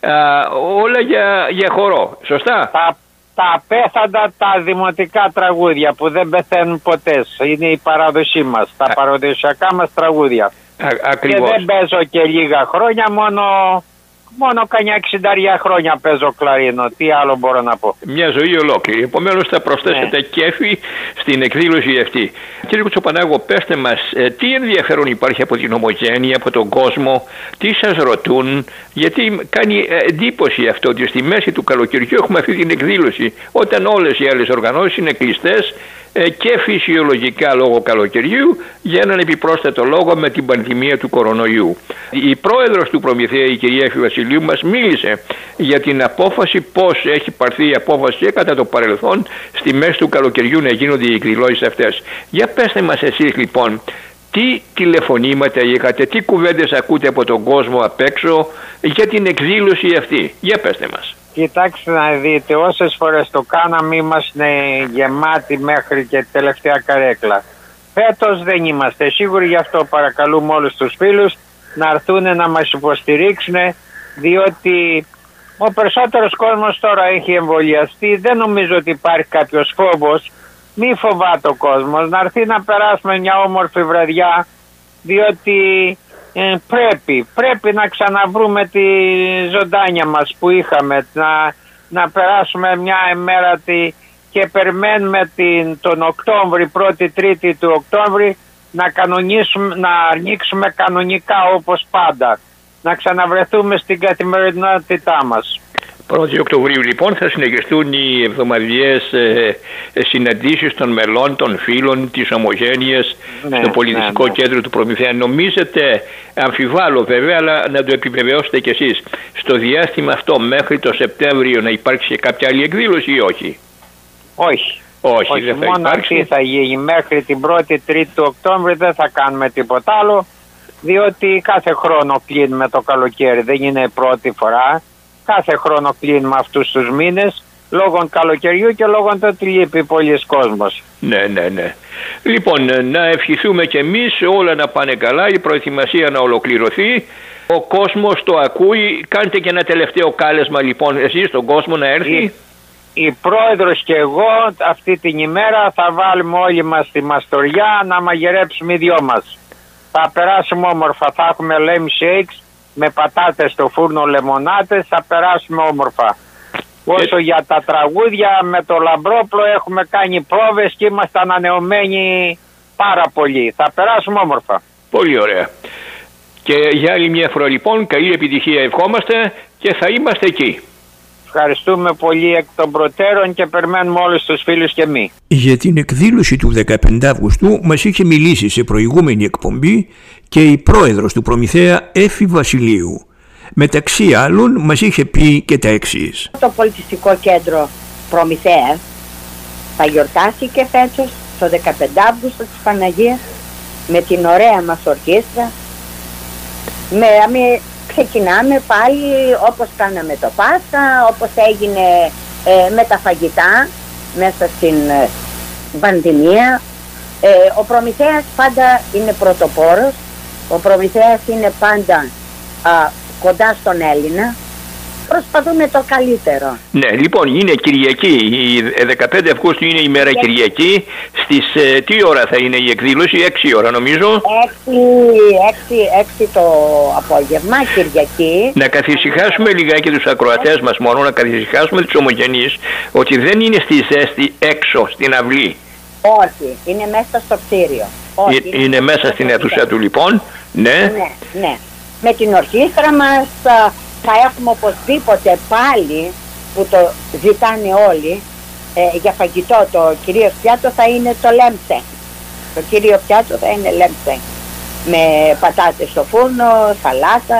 όλα για, για χορό. Σωστά? Τα, τα απέθαντα τα δημοτικά τραγούδια που δεν πεθαίνουν ποτέ. Είναι η παράδοσή μας, τα παραδοσιακά μας τραγούδια. Α, ακριβώς. Και δεν παίζω και λίγα χρόνια, μόνο, μόνο κανιά εξιντάρια χρόνια παίζω κλαρίνο. Τι άλλο μπορώ να πω. Μια ζωή ολόκληρη. Επομένως θα προσθέσετε, ναι, κέφι στην εκδήλωση αυτή. Κύριε Κουτσοπανάγο, πέστε μας, τι ενδιαφέρον υπάρχει από την ομογένεια, από τον κόσμο, τι σας ρωτούν, γιατί κάνει εντύπωση αυτό ότι στη μέση του καλοκαιριού έχουμε αυτή την εκδήλωση, όταν όλες οι άλλες οργανώσεις είναι κλειστές και φυσιολογικά λόγω καλοκαιριού, για έναν επιπρόσθετο λόγο με την πανδημία του κορονοϊού. Η πρόεδρος του Προμηθέα, η κυρία Εφη Βασιλείου, μας μίλησε για την απόφαση, πώς έχει πάρθει η απόφαση και κατά το παρελθόν στη μέση του καλοκαιριού να γίνονται οι εκδηλώσεις αυτές. Για πέστε μας εσείς λοιπόν, τι τηλεφωνήματα είχατε, τι κουβέντες ακούτε από τον κόσμο απ' έξω για την εκδήλωση αυτή. Για πέστε μας. Κοιτάξτε να δείτε, όσες φορές το κάναμε είμαστε γεμάτοι μέχρι και τελευταία καρέκλα. Φέτος δεν είμαστε σίγουροι, γι' αυτό παρακαλούμε όλους τους φίλους να έρθουν να μας υποστηρίξουν, διότι ο περισσότερος κόσμος τώρα έχει εμβολιαστεί, δεν νομίζω ότι υπάρχει κάποιος φόβος. Μη φοβάται ο κόσμος, να έρθει να περάσουμε μια όμορφη βραδιά, διότι ε, πρέπει, πρέπει να ξαναβρούμε τη ζωντάνια μας που είχαμε, να, να περάσουμε μια ημέρα τη, και περιμένουμε την, τον Οκτώβρη, πρώτη τρίτη του Οκτώβρη, να, κανονίσουμε, να ανοίξουμε κανονικά όπως πάντα, να ξαναβρεθούμε στην καθημερινότητά μας. πρώτη Οκτωβρίου λοιπόν θα συνεχιστούν οι εβδομαδιαίες ε, ε, συναντήσεις των μελών, των φίλων της Ομογένειας ναι, στο πολιτιστικό ναι, ναι. κέντρο του Προμηθέα. Νομίζετε, αμφιβάλλω βέβαια, αλλά να το επιβεβαιώσετε κι εσείς, στο διάστημα αυτό μέχρι το Σεπτέμβριο να υπάρξει κάποια άλλη εκδήλωση ή όχι? Όχι. Όχι, όχι δεν θα μόνο υπάρξει. αυτή θα γίνει. Μέχρι την πρώτη Τρίτη του Οκτώβρη δεν θα κάνουμε τίποτα άλλο, διότι κάθε χρόνο κλείνουμε το καλοκαίρι, δεν είναι πρώτη φορά. Κάθε χρόνο κλείνουμε αυτούς τους μήνες λόγω καλοκαιριού και λόγω του ότι λείπει πολλοί κόσμος. Ναι, ναι, ναι. Λοιπόν, να ευχηθούμε και εμείς όλα να πάνε καλά, η προετοιμασία να ολοκληρωθεί. Ο κόσμος το ακούει. Κάντε και ένα τελευταίο κάλεσμα λοιπόν εσείς στον κόσμο να έρθει. Η, η πρόεδρος και εγώ αυτή την ημέρα θα βάλουμε όλοι μας στη μαστοριά να μαγειρέψουμε οι δυο μας. Θα περάσουμε όμορφα, θα έχουμε lem shakes με πατάτες στο φούρνο, λεμονάτες, θα περάσουμε όμορφα. Όσο για τα τραγούδια, με το Λαμπρόπλο έχουμε κάνει πρόβες και είμαστε ανανεωμένοι πάρα πολύ. Θα περάσουμε όμορφα. Πολύ ωραία. Και για άλλη μια φορά λοιπόν, καλή επιτυχία ευχόμαστε και θα είμαστε εκεί. Ευχαριστούμε πολύ εκ των προτέρων και περιμένουμε όλους τους φίλους και εμείς. Για την εκδήλωση του δεκαπέντε Αυγούστου μας είχε μιλήσει σε προηγούμενη εκπομπή και η πρόεδρος του Προμηθέα Έφη Βασιλείου. Μεταξύ άλλων μας είχε πει και τα εξής. Το πολιτιστικό κέντρο Προμηθέα θα γιορτάσει και φέτος το δεκαπέντε Αυγούστου της Παναγίας με την ωραία μας ορκήστρα. Με, με, ξεκινάμε πάλι όπως κάναμε το Πάσχα, όπως έγινε ε, με τα φαγητά μέσα στην ε, πανδημία. Ε, ο Προμηθέας πάντα είναι πρωτοπόρος, ο Προμηθέας είναι πάντα α, κοντά στον Έλληνα. Προσπαθούμε το καλύτερο. Ναι, λοιπόν, είναι Κυριακή. Η δεκαπέντε Αυγούστου είναι η μέρα και... Κυριακή. Στις ε, τι ώρα θα είναι η εκδήλωση? έξι ώρα νομίζω. έξι το απόγευμα, Κυριακή. Να καθησυχάσουμε λιγάκι τους ακροατές μας μόνο, να καθησυχάσουμε τους ομογενείς ότι δεν είναι στη ζέστη έξω στην αυλή. Όχι, είναι μέσα στο κτίριο. Όχι, είναι, είναι μέσα στην αίθουσα του λοιπόν. Ναι. Ναι, ναι. Με την ορχήστρα μας θα έχουμε οπωσδήποτε πάλι, που το ζητάνε όλοι, ε, για φαγητό το κυρίως πιάτο θα είναι το λέμψε. Το κύριο πιάτο θα είναι λέμψε. Με πατάτες στο φούρνο, σαλάτα,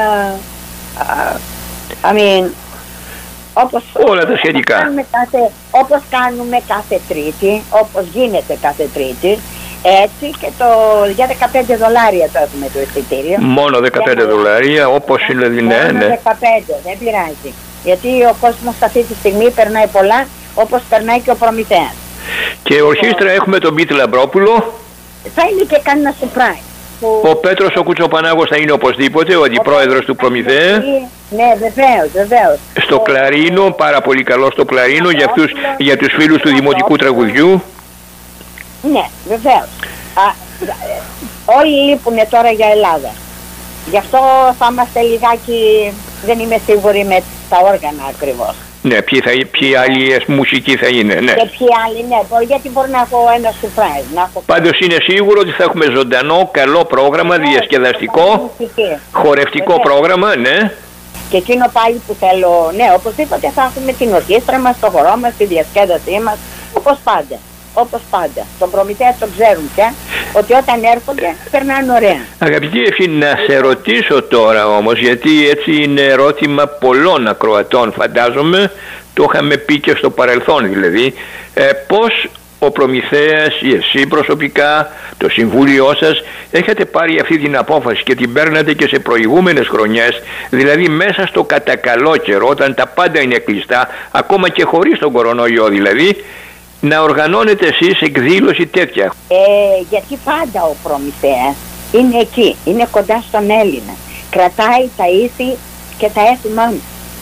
I mean, όπως, όλα τα σχετικά. Όπως κάνουμε, κάθε, όπως κάνουμε κάθε Τρίτη, όπως γίνεται κάθε Τρίτη, έτσι και το για δεκαπέντε δολάρια το έχουμε το εισιτήριο. Μόνο δεκαπέντε δολάρια, όπως είναι, ναι, ναι. Μόνο δεκαπέντε, δεν πειράζει. Γιατί ο κόσμος αυτή τη στιγμή περνάει πολλά, όπως περνάει και ο Προμηθέας. Και ορχήστρα ο... έχουμε τον Μπίτ Λαμπρόπουλο. Θα είναι και κανένα surprise. Που... Ο Πέτρος ο Κουτσοπανάγος θα είναι οπωσδήποτε, ο αντιπρόεδρος ο... του Προμηθέα. Ναι, βεβαίως, βεβαίως. Στο ο... κλαρίνο, πάρα πολύ καλό στο κλαρίνο, για, αυτούς, για τους φίλους του δημοτικού τραγουδιού. Ναι, βεβαίως. Α, όλοι λείπουν τώρα για Ελλάδα. Γι' αυτό θα είμαστε λιγάκι, δεν είμαι σίγουρη με τα όργανα ακριβώς. Ναι, ποιοι, θα, ποιοι άλλοι μουσικοί θα είναι, ναι. Και ποιοι άλλοι, ναι, μπορεί, γιατί μπορεί να έχω ένα surprise. Να έχω... Πάντως είναι σίγουρο ότι θα έχουμε ζωντανό, καλό πρόγραμμα, ναι, διασκεδαστικό, χορευτικό ναι. πρόγραμμα, ναι. Και εκείνο πάλι που θέλω, ναι, οπωσδήποτε θα έχουμε την ορχήστρα μας, το χορό μας, τη διασκέδασή μας, όπως πάντα. Όπως πάντα. Τον Προμηθέα το ξέρουν πια, ότι όταν έρχονται περνάνε ωραία. Αγαπητή Εφη, να σε ρωτήσω τώρα όμως, γιατί έτσι είναι ερώτημα πολλών ακροατών φαντάζομαι, το είχαμε πει και στο παρελθόν δηλαδή, ε, πώς ο Προμηθέας ή εσύ προσωπικά, το συμβούλιο σας, έχετε πάρει αυτή την απόφαση και την παίρνατε και σε προηγούμενες χρονιές, δηλαδή μέσα στο κατακαλό καιρό, όταν τα πάντα είναι κλειστά, ακόμα και χωρίς τον κορονοϊό δηλαδή, να οργανώνετε εσείς εκδήλωση τέτοια? Ε, γιατί πάντα ο Προμηθέας είναι εκεί, είναι κοντά στον Έλληνα. Κρατάει τα ήθη και τα έθιμά μου.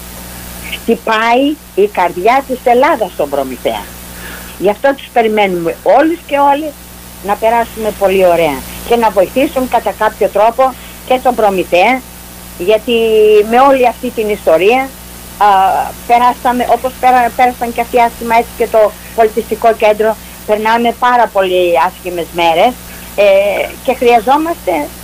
Χτυπάει η καρδιά της Ελλάδας στον Προμηθέα. Γι' αυτό τους περιμένουμε όλους και όλες να περάσουμε πολύ ωραία και να βοηθήσουν κατά κάποιο τρόπο και τον Προμηθέα, γιατί με όλη αυτή την ιστορία α, περάσαμε, όπως πέρα, πέρασαν και αυτοί άσχημα, έτσι και το πολιτιστικό κέντρο περνάμε πάρα πολύ άσχημες μέρες ε, και χρειαζόμαστε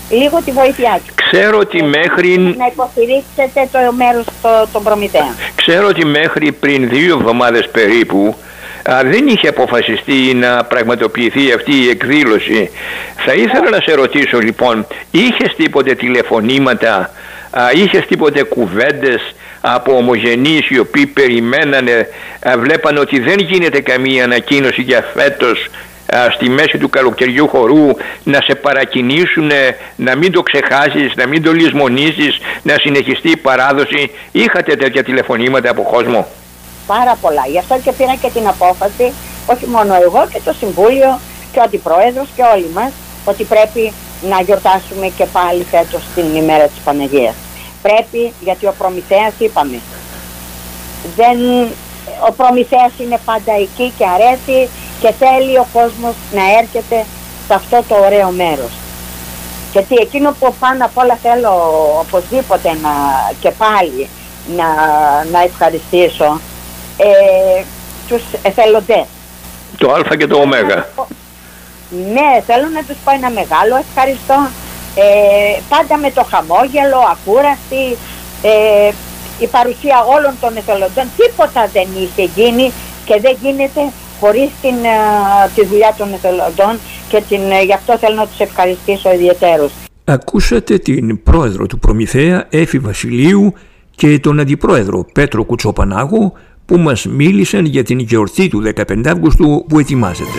λίγο τη βοήθειά του. Ξέρω ότι μέχρι... Να υποστηρίξετε το μέρος των Προμηθέων. Ξέρω ότι μέχρι πριν δύο εβδομάδες περίπου α, δεν είχε αποφασιστεί να πραγματοποιηθεί αυτή η εκδήλωση. Θα ήθελα να σε ρωτήσω λοιπόν, είχες τίποτε τηλεφωνήματα, α, είχες τίποτε κουβέντες από ομογενείς οι οποίοι περιμένανε, α, βλέπανε ότι δεν γίνεται καμία ανακοίνωση για φέτος στη μέση του καλοκαιριού χορού, να σε παρακινήσουν να μην το ξεχάσεις, να μην το λησμονήσεις, να συνεχιστεί η παράδοση? Είχατε τέτοια τηλεφωνήματα από κόσμο? Πάρα πολλά. Γι' αυτό και πήρα και την απόφαση, όχι μόνο εγώ και το Συμβούλιο και ο Αντιπρόεδρος και όλοι μας, ότι πρέπει να γιορτάσουμε και πάλι φέτος την ημέρα της Παναγίας. Πρέπει, γιατί ο Προμηθέας, είπαμε, δεν, ο Προμηθέας είναι πάντα εκεί και αρέσει και θέλει ο κόσμος να έρχεται σε αυτό το ωραίο μέρος. Γιατί εκείνο που πάνω απ' όλα θέλω οπωσδήποτε να, και πάλι να, να ευχαριστήσω ε, τους εθελοντές. Το Α και το Ω. Ναι, θέλω να τους πω ένα μεγάλο ευχαριστώ. Ε, πάντα με το χαμόγελο, ακούραστη, ε, η παρουσία όλων των εθελοντών. Τίποτα δεν είχε γίνει και δεν γίνεται χωρίς την, uh, τη δουλειά των εθελοντών και την, uh, γι' αυτό θέλω να τους ευχαριστήσω ιδιαιτέρως. Ακούσατε την πρόεδρο του Προμηθέα Έφη Βασιλείου και τον αντιπρόεδρο Πέτρο Κουτσοπανάγου που μας μίλησαν για την γιορτή του δεκαπέντε Αυγούστου που ετοιμάζεται.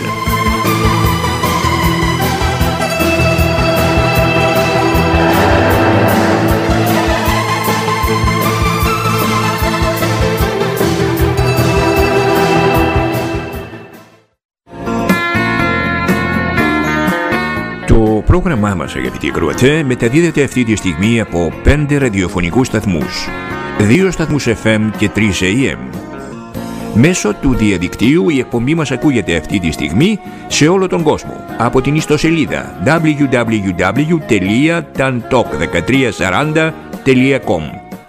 Το πρόγραμμά μας, αγαπητοί ακροατές, μεταδίδεται αυτή τη στιγμή από πέντε ραδιοφωνικούς σταθμούς, δύο σταθμούς εφ εμ και τρεις έι εμ. Μέσω του διαδικτύου η εκπομπή μας ακούγεται αυτή τη στιγμή σε όλο τον κόσμο από την ιστοσελίδα ντάμπλιου ντάμπλιου ντάμπλιου τελεία ταντοκ δεκατρία σαράντα τελεία κομ.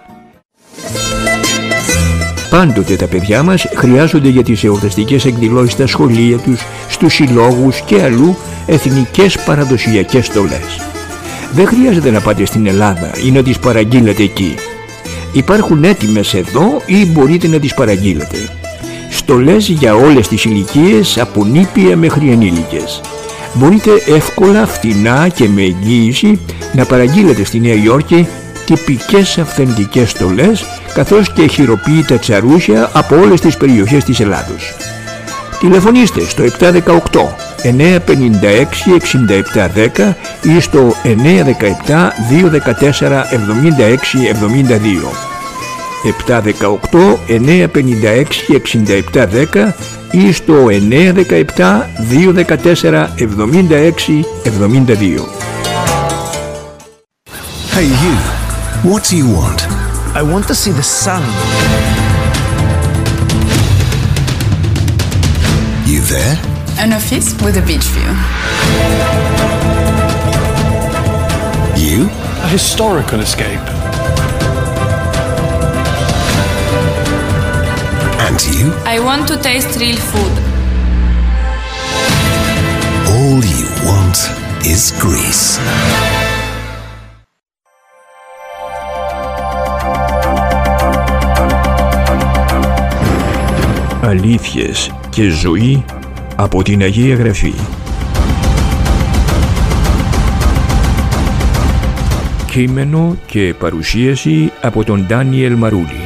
Πάντοτε τα παιδιά μας χρειάζονται για τις εορταστικές εκδηλώσεις στα σχολεία τους, στους συλλόγους και αλλού εθνικές παραδοσιακές στολές. Δεν χρειάζεται να πάτε στην Ελλάδα ή να τις παραγγείλετε εκεί. Υπάρχουν έτοιμες εδώ ή μπορείτε να τις παραγγείλετε. Στολές για όλες τις ηλικίες, από νήπια μέχρι ενήλικες. Μπορείτε εύκολα, φθηνά και με εγγύηση να παραγγείλετε στη Νέα Υόρκη τυπικές αυθεντικές στολές καθώς και χειροποίητα τσαρούσια από όλες τις περιοχές της Ελλάδος. Τηλεφωνήστε στο επτά δεκαοκτώ εννιά πενήντα έξι εξήντα επτά δέκα ή στο εννιά δεκαεπτά δύο δεκατέσσερα εβδομήντα έξι εβδομήντα δύο. επτά δεκαοκτώ εννιά πενήντα έξι εξήντα επτά δέκα ή στο εννιά δεκαεπτά δύο δεκατέσσερα εβδομήντα έξι εβδομήντα δύο. Hey you, what do you want? I want to see the sun. You there? An office with a beach view. You? A historical escape. And you? I want to taste real food. All you want is Greece. Αλήθειες και ζωή από την Αγία Γραφή. Κείμενο και παρουσίαση από τον Ντάνιελ Μαρούλη.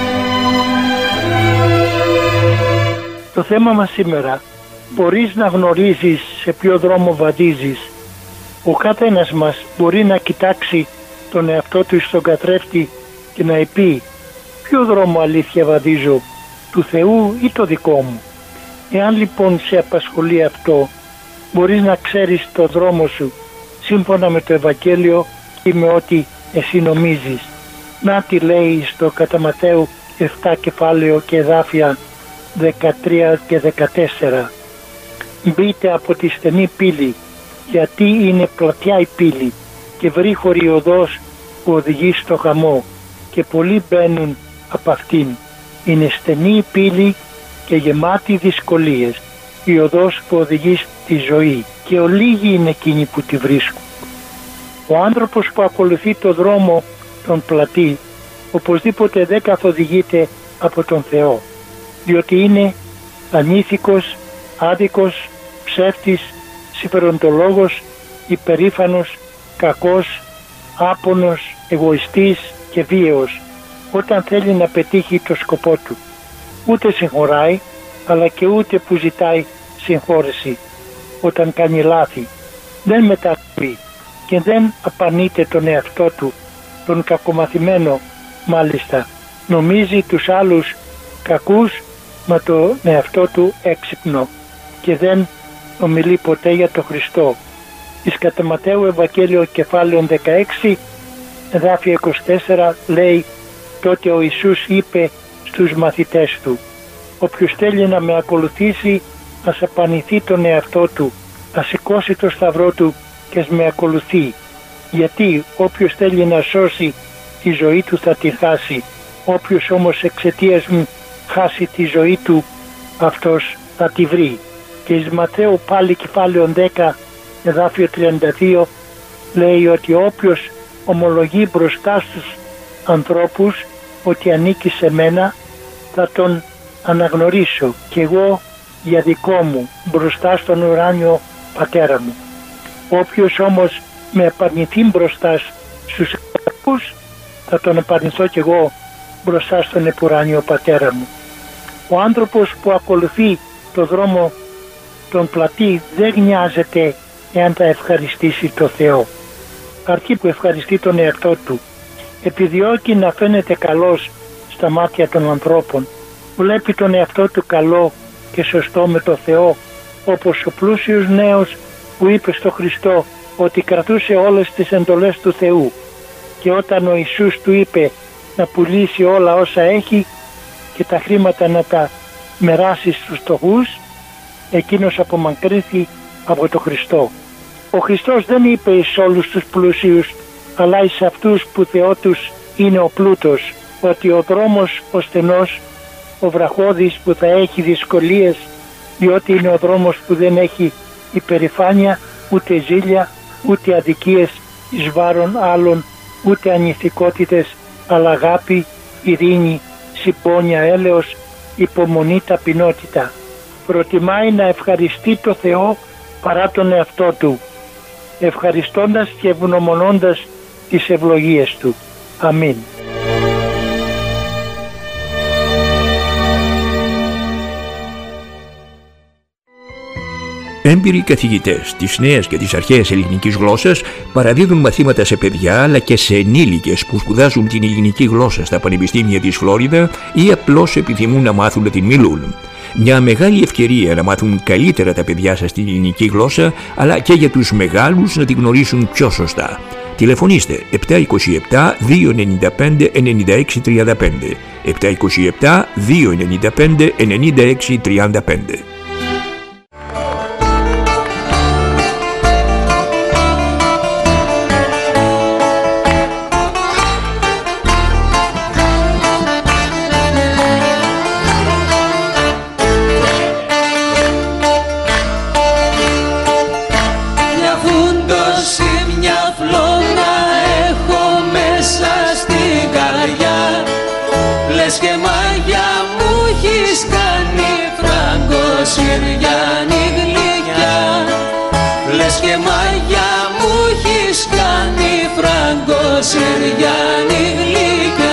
Το θέμα μας σήμερα, μπορείς να γνωρίζεις σε ποιο δρόμο βαδίζεις. Ο κάθε ένας μας μπορεί να κοιτάξει τον εαυτό του στον καθρέφτη και να πει ποιο δρόμο αλήθεια βαδίζω, του Θεού ή το δικό μου. Εάν λοιπόν σε απασχολεί αυτό, μπορείς να ξέρεις το δρόμο σου σύμφωνα με το Ευαγγέλιο ή με ό,τι εσύ νομίζεις. Να τι λέει στο κατά Ματθαίου επτά κεφάλαιο και εδάφια δεκατρία και δεκατέσσερα. Μπείτε από τη στενή πύλη, γιατί είναι πλατιά η πύλη και βρύχωρη οδός που οδηγεί στο χαμό και πολλοί μπαίνουν από αυτήν. Είναι στενή η πύλη και γεμάτη δυσκολίες, η οδός που οδηγεί στη ζωή και ολίγοι είναι εκείνοι που τη βρίσκουν. Ο άνθρωπος που ακολουθεί το δρόμο τον πλατή, οπωσδήποτε δεν καθοδηγείται από τον Θεό, διότι είναι ανήθικος, άδικος, ψεύτης, συμφεροντολόγος, υπερήφανος, κακός, άπονος, εγωιστής και βίαιος όταν θέλει να πετύχει το σκοπό του. Ούτε συγχωράει, αλλά και ούτε που ζητάει συγχώρεση όταν κάνει λάθη. Δεν μετακρίνει και δεν απανείται τον εαυτό του, τον κακομαθημένο μάλιστα. Νομίζει τους άλλους κακούς, μα τον εαυτό του έξυπνο και δεν ομιλεί ποτέ για τον Χριστό. Εις κατά Ματθαίου Ευαγγέλιο κεφάλαιο δεκαέξι, εδάφιο είκοσι τέσσερα λέει: τότε ο Ιησούς είπε στους μαθητές του, όποιος θέλει να με ακολουθήσει, ας απανηθεί τον εαυτό του, ας σηκώσει το σταυρό του και ας με ακολουθεί. Γιατί όποιος θέλει να σώσει τη ζωή του θα τη χάσει, όποιος όμως εξαιτίας μου χάσει τη ζωή του, αυτός θα τη βρει. Και εις Ματθαίου πάλι κεφάλαιο δέκα, εδάφιο τριάντα δύο, λέει ότι όποιος ομολογεί μπροστά στους ανθρώπους ότι ανήκει σε μένα, θα τον αναγνωρίσω και εγώ για δικό μου μπροστά στον ουράνιο πατέρα μου. Όποιος όμως με απαρνηθεί μπροστά στους ανθρώπους, θα τον απαρνηθώ και εγώ μπροστά στον επουράνιο πατέρα μου. Ο άνθρωπος που ακολουθεί το δρόμο τον πλατή δεν νοιάζεται εάν θα ευχαριστήσει το Θεό. Αρκεί που ευχαριστεί τον εαυτό του. Επιδιώκει να φαίνεται καλός στα μάτια των ανθρώπων. Βλέπει τον εαυτό του καλό και σωστό με το Θεό, όπως ο πλούσιος νέος που είπε στο Χριστό ότι κρατούσε όλες τις εντολές του Θεού, και όταν ο Ιησούς του είπε να πουλήσει όλα όσα έχει και τα χρήματα να τα μεράσει στους φτωχούς, εκείνος απομακρύνθη από τον Χριστό. Ο Χριστός δεν είπε εις όλους τους πλούσιους, αλλά εις αυτούς που Θεό τους είναι ο πλούτος, ότι ο δρόμος ο στενός, ο βραχώδης που θα έχει δυσκολίες, διότι είναι ο δρόμος που δεν έχει υπερηφάνεια, ούτε ζήλια, ούτε αδικίες εις βάρον άλλων, ούτε ανηθικότητες, αλλά αγάπη, ειρήνη, συμπόνια, έλεος, υπομονή, ταπεινότητα. Προτιμάει να ευχαριστεί το Θεό παρά τον εαυτό του, ευχαριστώντας και ευγνωμονώντας τις ευλογίες του. Αμήν. Έμπειροι καθηγητές της νέας και της αρχαίας ελληνικής γλώσσας παραδίδουν μαθήματα σε παιδιά αλλά και σε ενήλικες που σπουδάζουν την ελληνική γλώσσα στα πανεπιστήμια της Φλόριδα ή απλώς επιθυμούν να μάθουν να την μιλούν. Μια μεγάλη ευκαιρία να μάθουν καλύτερα τα παιδιά σας την ελληνική γλώσσα, αλλά και για τους μεγάλους να την γνωρίσουν πιο σωστά. Τηλεφωνήστε επτά είκοσι επτά δύο ενενήντα πέντε ενενήντα έξι τριάντα πέντε, επτά είκοσι επτά δύο ενενήντα πέντε ενενήντα έξι τριάντα πέντε. Συριάνη γλυκιά, λες και μαγιά μου έχεις κάνει, Φράγκο Συριάνη γλυκιά.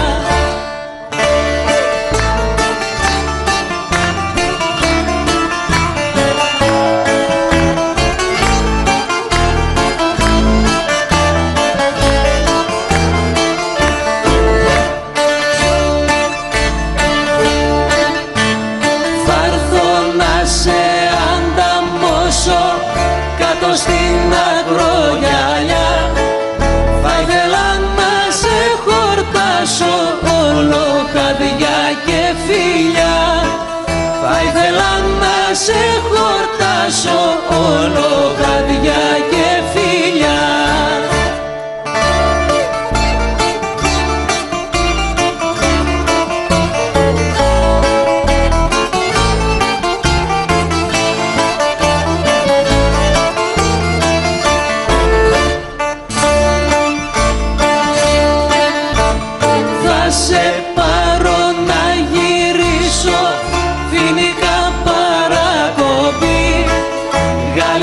Στην αγρογιαλιά θα ήθελα να σε χορτάσω όλο χαδιά και φιλιά, θα ήθελα να σε χορτάσω όλο χαδιά και φιλιά.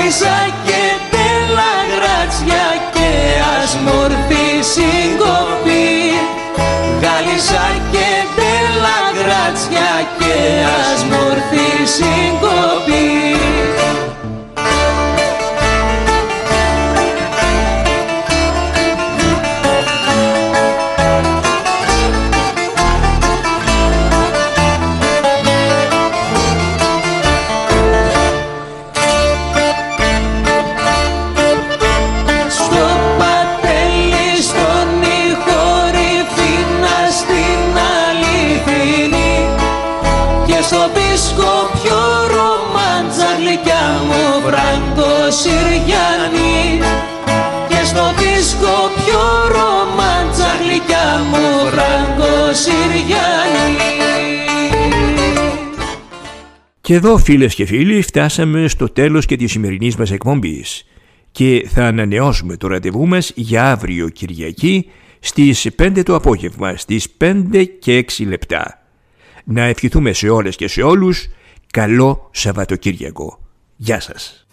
Γάλισσα και τέλα γράτσια και ασμορφή συγκοπή. Γάλισσα και τέλα γράτσια και ασμορφή συγκοπή. Συριανή και στο δίσκο πιο ρομάντσα γλυκιά μου Φράγκο Συριανή. Και εδώ, φίλες και φίλοι, φτάσαμε στο τέλος και της σημερινής μας εκπομπής και θα ανανεώσουμε το ραντεβού μας για αύριο Κυριακή στις πέντε το απόγευμα, στις πέντε και έξι λεπτά. Να ευχηθούμε σε όλες και σε όλους καλό Σαββατοκύριακο. Γεια σας.